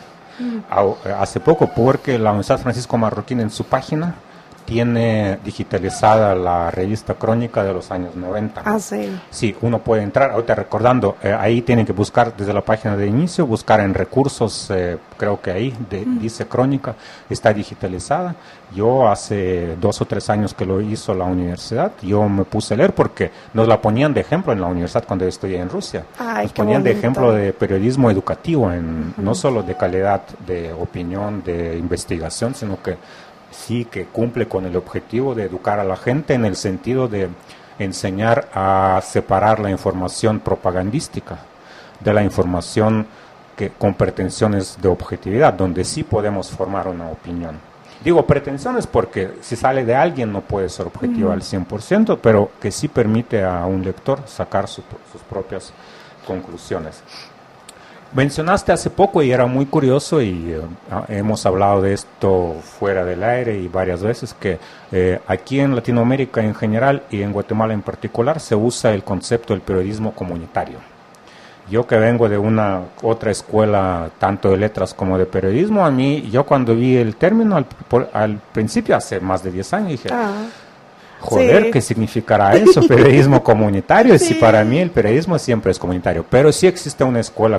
hace poco, porque la Universidad Francisco Marroquín en su página tiene digitalizada la revista Crónica de los años 90. Ah, sí. Sí, uno puede entrar, ahorita recordando, ahí tienen que buscar desde la página de inicio, buscar en recursos, creo que ahí dice Crónica, está digitalizada. Yo hace 2 o 3 años que lo hizo la universidad, yo me puse a leer porque nos la ponían de ejemplo en la universidad cuando yo estudié en Rusia. Ay, nos ponían bonito. de ejemplo de periodismo educativo, no solo de calidad de opinión, de investigación, sino que sí que cumple con el objetivo de educar a la gente en el sentido de enseñar a separar la información propagandística de la información que con pretensiones de objetividad, donde sí podemos formar una opinión. Digo pretensiones porque si sale de alguien no puede ser objetivo al 100%, pero que sí permite a un lector sacar sus propias conclusiones. Mencionaste hace poco, y era muy curioso, y hemos hablado de esto fuera del aire y varias veces, que aquí en Latinoamérica en general y en Guatemala en particular se usa el concepto del periodismo comunitario. Yo que vengo de una otra escuela, tanto de letras como de periodismo, yo cuando vi el término al principio, hace más de 10 años, dije... Joder, sí. ¿Qué significará eso? Periodismo comunitario. Sí. Si para mí el periodismo siempre es comunitario, pero sí existe una escuela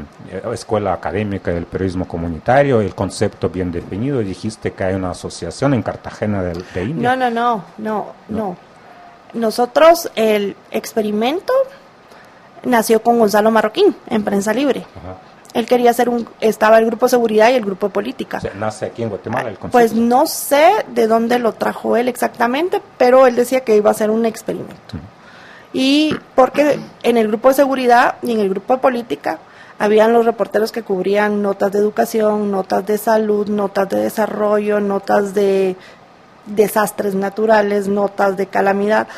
académica del periodismo comunitario, el concepto bien definido. Dijiste que hay una asociación en Cartagena de India. No. Nosotros, el experimento nació con Gonzalo Marroquín en Prensa Libre. Ajá. Él quería estaba el grupo de seguridad y el grupo de política. O sea, nace aquí en Guatemala el concepto. Pues no sé de dónde lo trajo él exactamente, pero él decía que iba a ser un experimento. Y porque en el grupo de seguridad y en el grupo de política habían los reporteros que cubrían notas de educación, notas de salud, notas de desarrollo, notas de desastres naturales, notas de calamidad.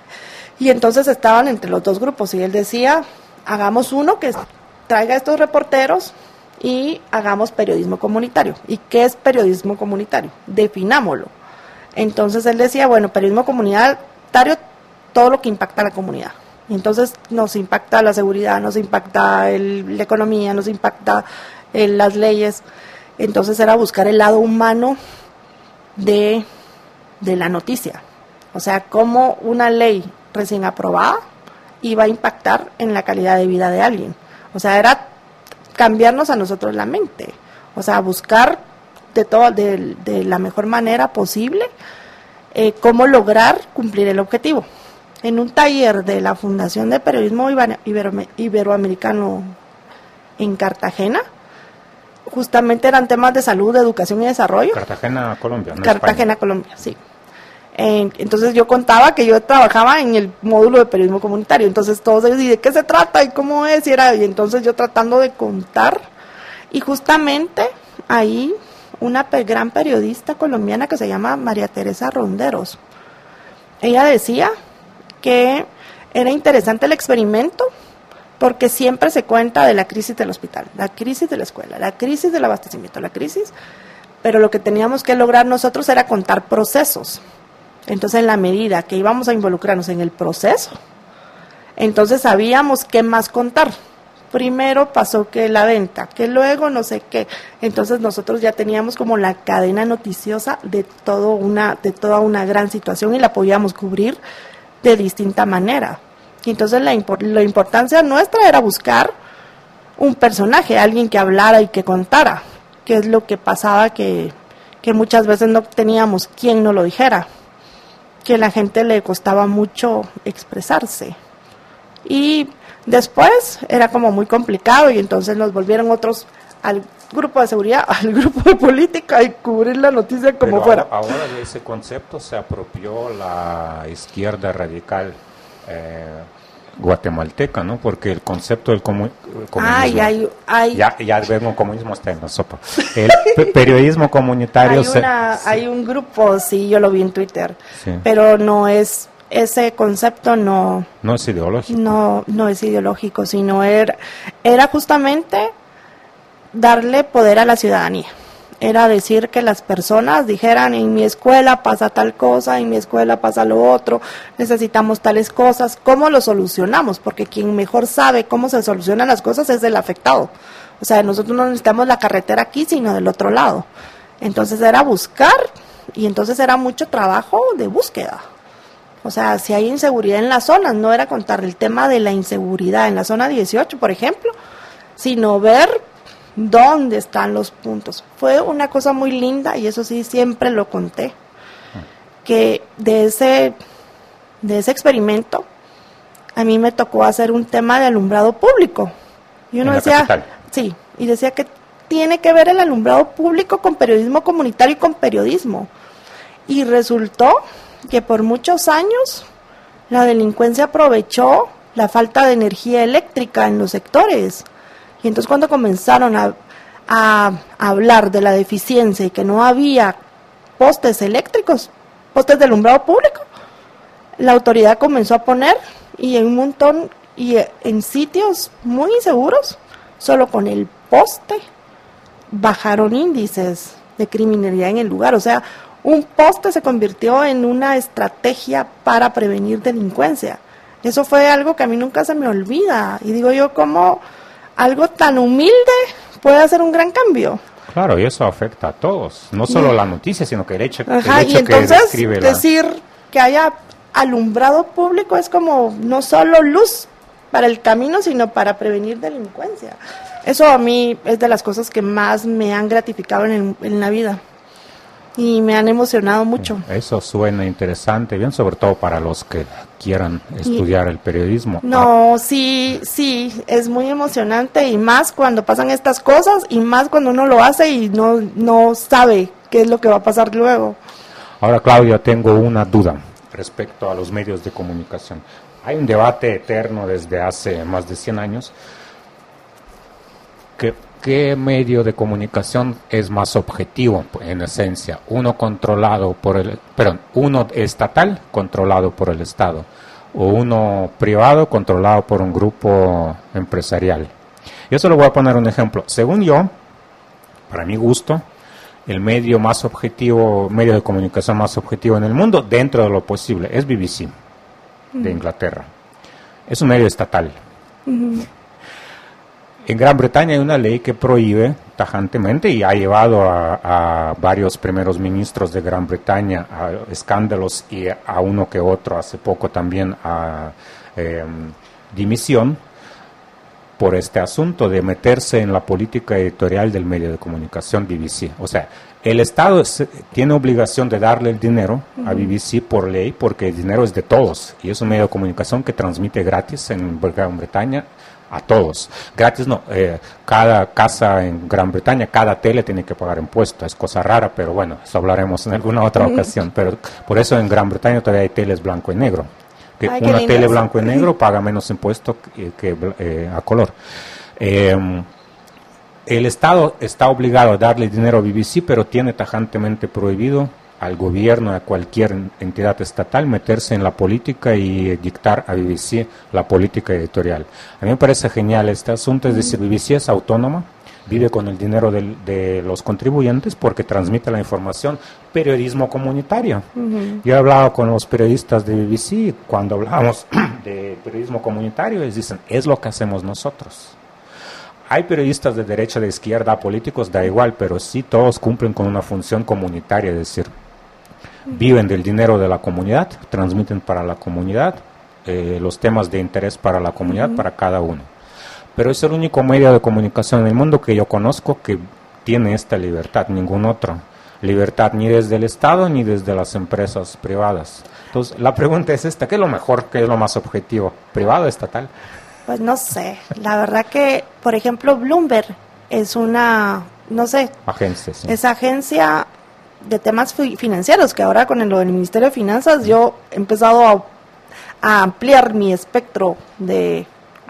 Y entonces estaban entre los dos grupos y él decía, hagamos uno que traiga estos reporteros y hagamos periodismo comunitario. ¿Y qué es periodismo comunitario? Definámoslo. Entonces él decía, bueno, periodismo comunitario, todo lo que impacta a la comunidad. Y entonces nos impacta la seguridad, nos impacta la economía, nos impacta las leyes. Entonces era buscar el lado humano de la noticia. O sea, cómo una ley recién aprobada iba a impactar en la calidad de vida de alguien. O sea, era cambiarnos a nosotros la mente, o sea, buscar de la mejor manera posible cómo lograr cumplir el objetivo. En un taller de la Fundación de Periodismo Iberoamericano en Cartagena, justamente eran temas de salud, educación y desarrollo. Cartagena, Colombia. No Cartagena, España. Colombia, sí. Entonces yo contaba que yo trabajaba en el módulo de periodismo comunitario, entonces todos ellos, ¿y de qué se trata? ¿Y cómo es? Y entonces yo tratando de contar, y justamente ahí una gran periodista colombiana que se llama María Teresa Ronderos, ella decía que era interesante el experimento porque siempre se cuenta de la crisis del hospital, la crisis de la escuela, la crisis del abastecimiento, pero lo que teníamos que lograr nosotros era contar procesos. Entonces, en la medida que íbamos a involucrarnos en el proceso, entonces sabíamos qué más contar. Primero pasó que la venta, que luego no sé qué. Entonces, nosotros ya teníamos como la cadena noticiosa de toda una gran situación y la podíamos cubrir de distinta manera. Y entonces, la importancia nuestra era buscar un personaje, alguien que hablara y que contara, que es lo que pasaba que muchas veces no teníamos quien nos lo dijera, que a la gente le costaba mucho expresarse. Y después era como muy complicado y entonces nos volvieron otros al grupo de seguridad, al grupo de política y cubrir la noticia como fuera. Ahora de ese concepto se apropió la izquierda radical guatemalteca, ¿no? Porque el concepto del comunismo... Ya vemos comunismo está en la sopa. El periodismo comunitario... Hay un grupo, sí, yo lo vi en Twitter, sí. Pero no es... Ese concepto no es ideológico. No es ideológico, sino era justamente darle poder a la ciudadanía. era decir que las personas dijeran: en mi escuela pasa tal cosa, en mi escuela pasa lo otro, necesitamos tales cosas, ¿cómo lo solucionamos? Porque quien mejor sabe cómo se solucionan las cosas es el afectado. O sea, nosotros no necesitamos la carretera aquí, sino del otro lado. Entonces era buscar, y entonces era mucho trabajo de búsqueda. O sea, si hay inseguridad en las zonas, no era contar el tema de la inseguridad en la zona 18, por ejemplo, sino ver dónde están los puntos. Fue una cosa muy linda, y eso sí siempre lo conté, que de ese experimento a mí me tocó hacer un tema de alumbrado público. Y uno decía, sí, y decía que tiene que ver el alumbrado público con periodismo comunitario y con periodismo. Y resultó que por muchos años la delincuencia aprovechó la falta de energía eléctrica en los sectores. Y entonces cuando comenzaron a hablar de la deficiencia y que no había postes eléctricos, postes de alumbrado público, la autoridad comenzó a poner, y en un montón, y en sitios muy inseguros, solo con el poste bajaron índices de criminalidad en el lugar. O sea, un poste se convirtió en una estrategia para prevenir delincuencia. Eso fue algo que a mí nunca se me olvida, y digo yo, ¿cómo algo tan humilde puede hacer un gran cambio? Claro, y eso afecta a todos, no solo la noticia, sino que el hecho, y entonces, que describe decir que haya alumbrado público es como no solo luz para el camino, sino para prevenir delincuencia. Eso a mí es de las cosas que más me han gratificado en la vida, y me han emocionado mucho. Eso suena interesante, bien, sobre todo para los que quieran estudiar el periodismo. No, sí, es muy emocionante, y más cuando pasan estas cosas, y más cuando uno lo hace y no sabe qué es lo que va a pasar luego. Ahora, Claudia, tengo una duda respecto a los medios de comunicación. Hay un debate eterno desde hace más de 100 años. ¿Qué medio de comunicación es más objetivo en esencia? Uno estatal controlado por el Estado, o uno privado controlado por un grupo empresarial. Yo solo voy a poner un ejemplo. Según yo, para mi gusto, el medio de comunicación más objetivo en el mundo, dentro de lo posible, es BBC de Inglaterra. Es un medio estatal. En Gran Bretaña hay una ley que prohíbe tajantemente, y ha llevado a varios primeros ministros de Gran Bretaña a escándalos, y a uno que otro hace poco también a dimisión, por este asunto de meterse en la política editorial del medio de comunicación BBC. O sea, el Estado tiene obligación de darle el dinero a BBC por ley, porque el dinero es de todos, y es un medio de comunicación que transmite gratis en Gran Bretaña a todos. Gratis no, cada casa en Gran Bretaña, cada tele tiene que pagar impuestos. Es cosa rara, pero bueno, eso hablaremos en alguna otra ocasión. Pero por eso en Gran Bretaña todavía hay teles blanco y negro. Que una tele blanco y negro paga menos impuesto que a color. El Estado está obligado a darle dinero a BBC, pero tiene tajantemente prohibido al gobierno, a cualquier entidad estatal, meterse en la política y dictar a BBC la política editorial. A mí me parece genial este asunto, es decir, BBC es autónoma, vive con el dinero de los contribuyentes, porque transmite la información, periodismo comunitario. Yo he hablado con los periodistas de BBC, cuando hablamos de periodismo comunitario, ellos dicen, es lo que hacemos nosotros. Hay periodistas de derecha, de izquierda, políticos, da igual, pero sí todos cumplen con una función comunitaria, es decir, viven del dinero de la comunidad, transmiten para la comunidad los temas de interés para la comunidad, para cada uno. Pero es el único medio de comunicación en el mundo que yo conozco que tiene esta libertad, ningún otro. Libertad ni desde el Estado ni desde las empresas privadas. Entonces, la pregunta es esta, ¿qué es lo mejor, qué es lo más objetivo? ¿Privado o estatal? Pues no sé, la verdad que, por ejemplo, Bloomberg es una, no sé, agencia, sí. Es agencia de temas financieros, que ahora con lo del Ministerio de Finanzas yo he empezado a ampliar mi espectro de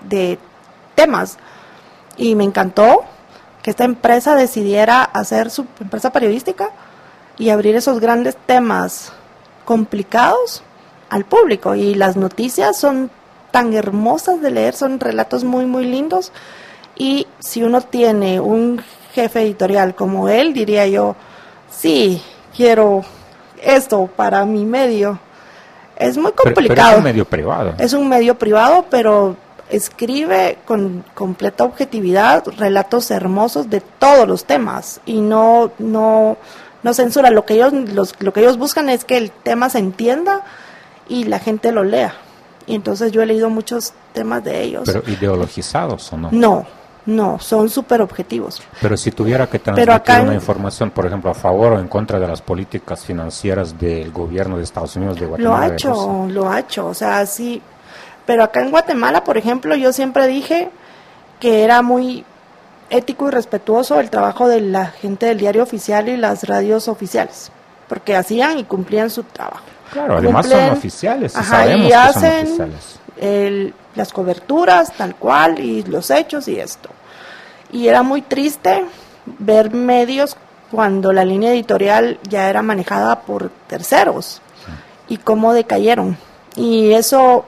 temas, y me encantó que esta empresa decidiera hacer su empresa periodística y abrir esos grandes temas complicados al público, y las noticias son tan hermosas de leer, son relatos muy muy lindos, y si uno tiene un jefe editorial como él, diría yo, sí, quiero esto para mi medio. Es muy complicado. Pero es un medio privado. Es un medio privado, pero escribe con completa objetividad relatos hermosos de todos los temas y no censura. Lo que ellos buscan es que el tema se entienda y la gente lo lea. Y entonces yo he leído muchos temas de ellos. ¿Pero ideologizados o no? No, son súper objetivos. Pero si tuviera que transmitir una información, por ejemplo, a favor o en contra de las políticas financieras del gobierno de Estados Unidos, de Guatemala, lo ha hecho, o sea, sí. Pero acá en Guatemala, por ejemplo, yo siempre dije que era muy ético y respetuoso el trabajo de la gente del diario oficial y las radios oficiales, porque hacían y cumplían su trabajo. Claro, además son oficiales, sabemos y que hacen son oficiales. Las coberturas tal cual y los hechos y esto. Y era muy triste ver medios cuando la línea editorial ya era manejada por terceros y cómo decayeron. Y eso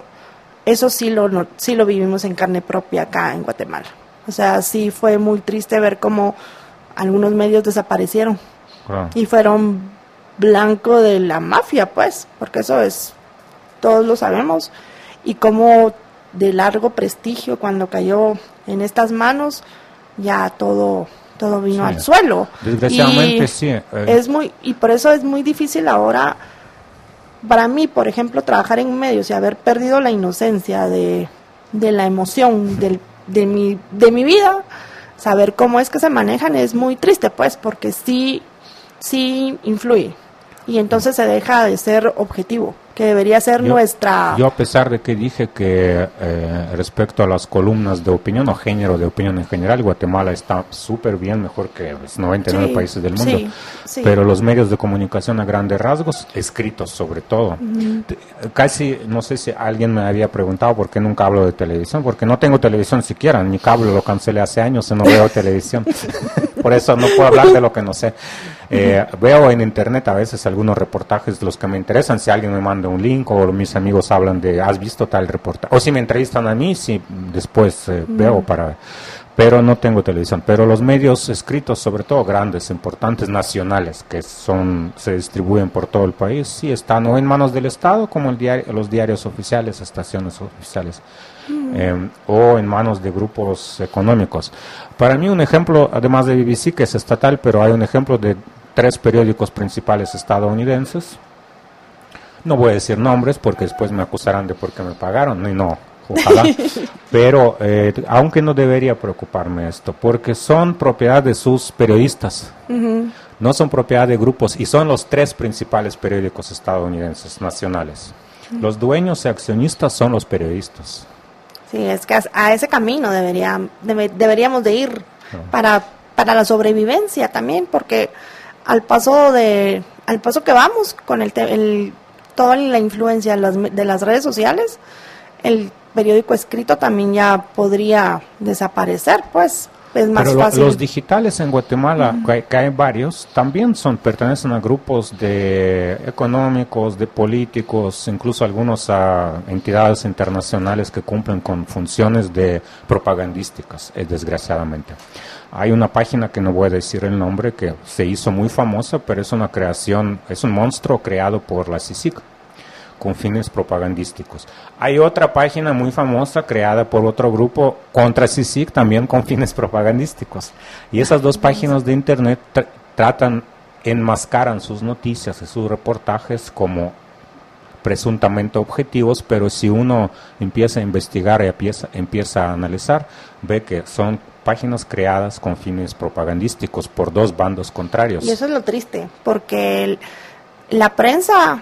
sí lo vivimos en carne propia acá en Guatemala. O sea, sí fue muy triste ver cómo algunos medios desaparecieron y fueron blanco de la mafia, pues, porque eso es, todos lo sabemos, y cómo de largo prestigio cuando cayó en estas manos ya todo vino al suelo. Desgraciadamente y por eso es muy difícil ahora para mí, por ejemplo, trabajar en medios y haber perdido la inocencia de la emoción de mi vida, saber cómo es que se manejan es muy triste, pues, porque sí influye. Y entonces se deja de ser objetivo, que debería ser nuestra... Yo, a pesar de que dije que respecto a las columnas de opinión o género de opinión en general, Guatemala está súper bien, mejor que los 99 países del mundo, pero los medios de comunicación a grandes rasgos, escritos sobre todo. Casi, no sé si alguien me había preguntado por qué nunca hablo de televisión, porque no tengo televisión siquiera, mi cable lo cancelé hace años y no veo televisión. Por eso no puedo hablar de lo que no sé. Veo en internet a veces algunos reportajes de los que me interesan, si alguien me manda un link o mis amigos hablan de ¿has visto tal reportaje? O si me entrevistan a mí, sí, después veo pero no tengo televisión. Pero los medios escritos, sobre todo grandes, importantes, nacionales, que se distribuyen por todo el país, sí están o en manos del Estado, como los diarios oficiales, estaciones oficiales, o en manos de grupos económicos. Para mí un ejemplo, además de BBC, que es estatal, pero hay un ejemplo de 3 periódicos principales estadounidenses. No voy a decir nombres porque después me acusarán de por qué me pagaron, y no, ojalá. Pero aunque no debería preocuparme esto, porque son propiedad de sus periodistas, no son propiedad de grupos, y son los 3 principales periódicos estadounidenses nacionales. Los dueños y accionistas son los periodistas. Sí, es que a ese camino deberíamos de ir para la sobrevivencia también, porque al paso que vamos con toda la influencia de las redes sociales, el periódico escrito también ya podría desaparecer, pues es más fácil. Los digitales en Guatemala, que hay varios, también pertenecen a grupos económicos, de políticos, incluso algunos a entidades internacionales que cumplen con funciones propagandísticas, desgraciadamente. Hay una página que no voy a decir el nombre, que se hizo muy famosa, pero es una creación, es un monstruo creado por la CICIG con fines propagandísticos. Hay otra página muy famosa creada por otro grupo contra CICIG, también con fines propagandísticos. Y esas 2 páginas de internet enmascaran sus noticias y sus reportajes como presuntamente objetivos, pero si uno empieza a investigar y empieza a analizar, ve que son páginas creadas con fines propagandísticos por 2 bandos contrarios. Y eso es lo triste, porque la prensa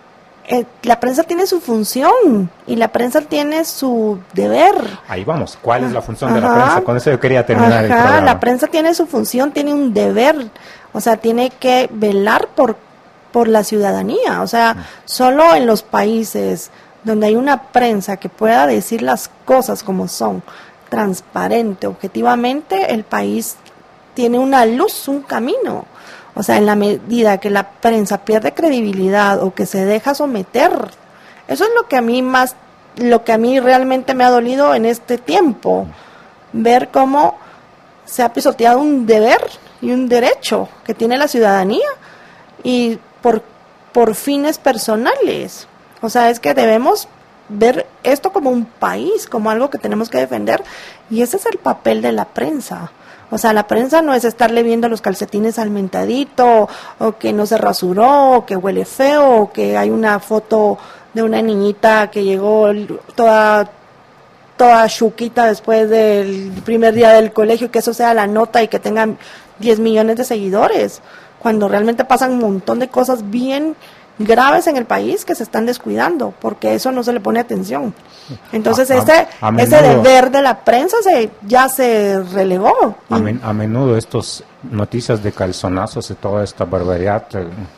tiene su función y la prensa tiene su deber. Ahí vamos, ¿cuál es la función de la prensa? Con eso yo quería terminar el programa. La prensa tiene su función, tiene un deber, o sea, tiene que velar por la ciudadanía, o sea, solo en los países donde hay una prensa que pueda decir las cosas como son, transparente, objetivamente, el país tiene una luz, un camino. O sea, en la medida que la prensa pierde credibilidad o que se deja someter, eso es lo que a mí realmente me ha dolido en este tiempo, ver cómo se ha pisoteado un deber y un derecho que tiene la ciudadanía y por fines personales. O sea, es que debemos ver esto como un país, como algo que tenemos que defender, y ese es el papel de la prensa. O sea, la prensa no es estarle viendo los calcetines al mentadito, o que no se rasuró, o que huele feo, o que hay una foto de una niñita que llegó toda chuquita después del primer día del colegio, que eso sea la nota y que tengan 10 millones de seguidores, cuando realmente pasan un montón de cosas bien graves en el país que se están descuidando, porque eso no se le pone atención. Entonces ese deber de la prensa ya se relegó. A menudo estas noticias de calzonazos y toda esta barbaridad,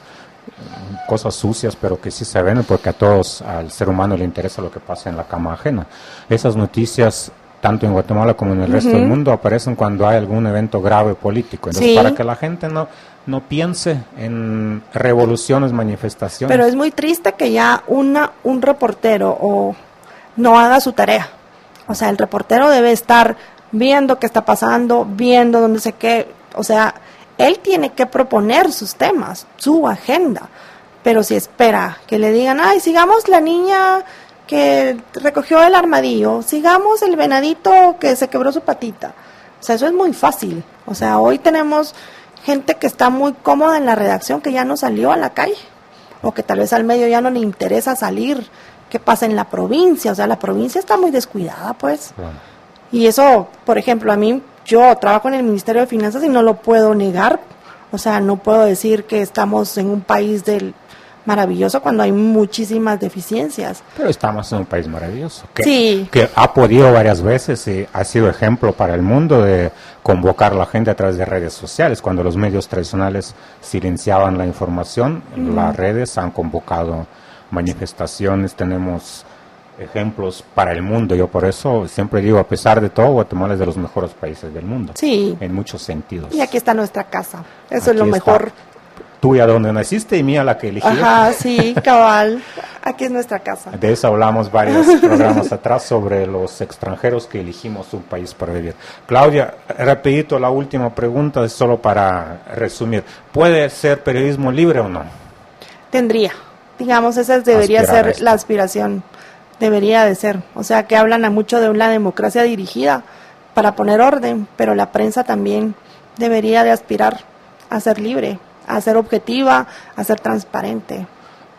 cosas sucias, pero que sí se ven, porque a todos, al ser humano le interesa lo que pasa en la cama ajena. Esas noticias, tanto en Guatemala como en el resto del mundo, aparecen cuando hay algún evento grave político. Entonces, para que la gente no piense en revoluciones, manifestaciones. Pero es muy triste que ya un reportero no haga su tarea. O sea, el reportero debe estar viendo qué está pasando, viendo dónde o sea, él tiene que proponer sus temas, su agenda. Pero si espera que le digan, ay, sigamos la niña que recogió el armadillo, sigamos el venadito que se quebró su patita. O sea, eso es muy fácil. O sea, hoy tenemos gente que está muy cómoda en la redacción, que ya no salió a la calle, o que tal vez al medio ya no le interesa salir. ¿Qué pasa en la provincia? O sea, la provincia está muy descuidada, pues. Bueno. Y eso, por ejemplo, yo trabajo en el Ministerio de Finanzas y no lo puedo negar. O sea, no puedo decir que estamos en un país maravilloso cuando hay muchísimas deficiencias. Pero estamos en un país maravilloso, que ha podido varias veces y ha sido ejemplo para el mundo de convocar a la gente a través de redes sociales. Cuando los medios tradicionales silenciaban la información, las redes han convocado manifestaciones, tenemos ejemplos para el mundo. Yo por eso siempre digo, a pesar de todo, Guatemala es de los mejores países del mundo. Sí. En muchos sentidos. Y aquí está nuestra casa. Eso es lo mejor. Tuya donde naciste y mía la que elegí. Ajá, sí, cabal. Aquí es nuestra casa. De eso hablamos varios programas atrás sobre los extranjeros que elegimos un país para vivir. Claudia, rapidito la última pregunta, es solo para resumir. ¿Puede ser periodismo libre o no? Tendría. Digamos, esa debería ser la aspiración. Debería de ser. O sea, que hablan mucho de una democracia dirigida para poner orden, pero la prensa también debería de aspirar a ser libre, a ser objetiva, a ser transparente.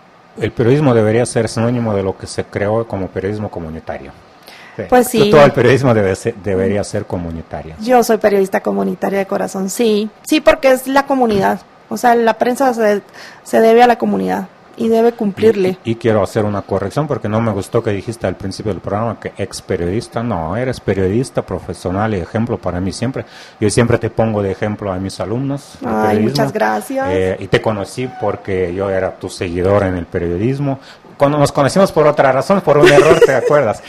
El periodismo debería ser sinónimo de lo que se creó como periodismo comunitario. Pues sí. Todo el periodismo debería ser comunitario. Yo soy periodista comunitaria de corazón, sí. Sí, porque es la comunidad. O sea, la prensa se debe a la comunidad y debe cumplirle. Y quiero hacer una corrección porque no me gustó que dijiste al principio del programa que ex periodista. No, eres periodista profesional y ejemplo para mí siempre. Yo siempre te pongo de ejemplo a mis alumnos. Ay, muchas gracias. Y te conocí porque yo era tu seguidor en el periodismo. Cuando nos conocimos por otra razón, por un error, ¿te acuerdas?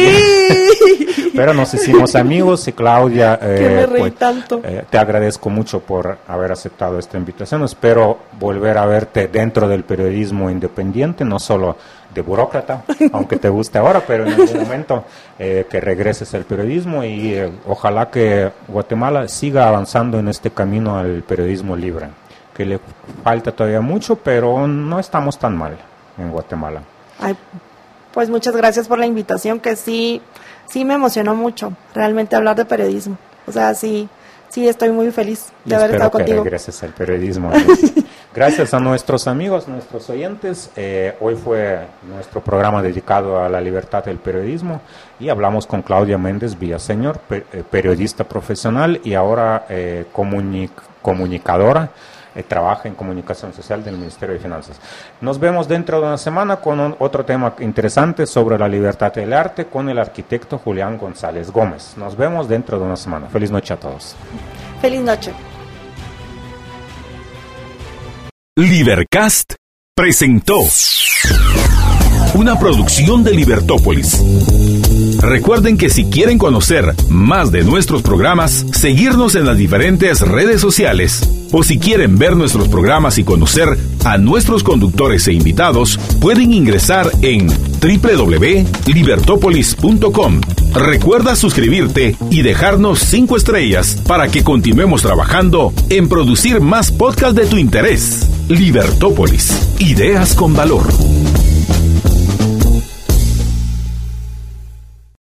Sí. Pero nos hicimos amigos y Claudia, que me reí tanto. Te agradezco mucho por haber aceptado esta invitación. Espero volver a verte dentro del periodismo independiente, no solo de burócrata, aunque te guste ahora, pero en algún momento que regreses al periodismo y ojalá que Guatemala siga avanzando en este camino al periodismo libre, que le falta todavía mucho, pero no estamos tan mal en Guatemala. Ay, pues muchas gracias por la invitación, que sí me emocionó mucho realmente hablar de periodismo. O sea, sí estoy muy feliz de haber estado contigo. Espero que regreses al periodismo. Gracias a nuestros amigos, nuestros oyentes. Hoy fue nuestro programa dedicado a la libertad del periodismo y hablamos con Claudia Méndez Villaseñor, periodista profesional y ahora comunicadora. Trabaja en comunicación social del Ministerio de Finanzas. Nos vemos dentro de una semana con otro tema interesante sobre la libertad del arte con el arquitecto Julián González Gómez. Nos vemos dentro de una semana. Feliz noche a todos. Feliz noche. Libercast presentó una producción de Libertópolis. Recuerden que si quieren conocer más de nuestros programas, seguirnos en las diferentes redes sociales, o si quieren ver nuestros programas y conocer a nuestros conductores e invitados, pueden ingresar en www.libertopolis.com. Recuerda suscribirte y dejarnos 5 estrellas para que continuemos trabajando en producir más podcasts de tu interés. Libertópolis, ideas con valor.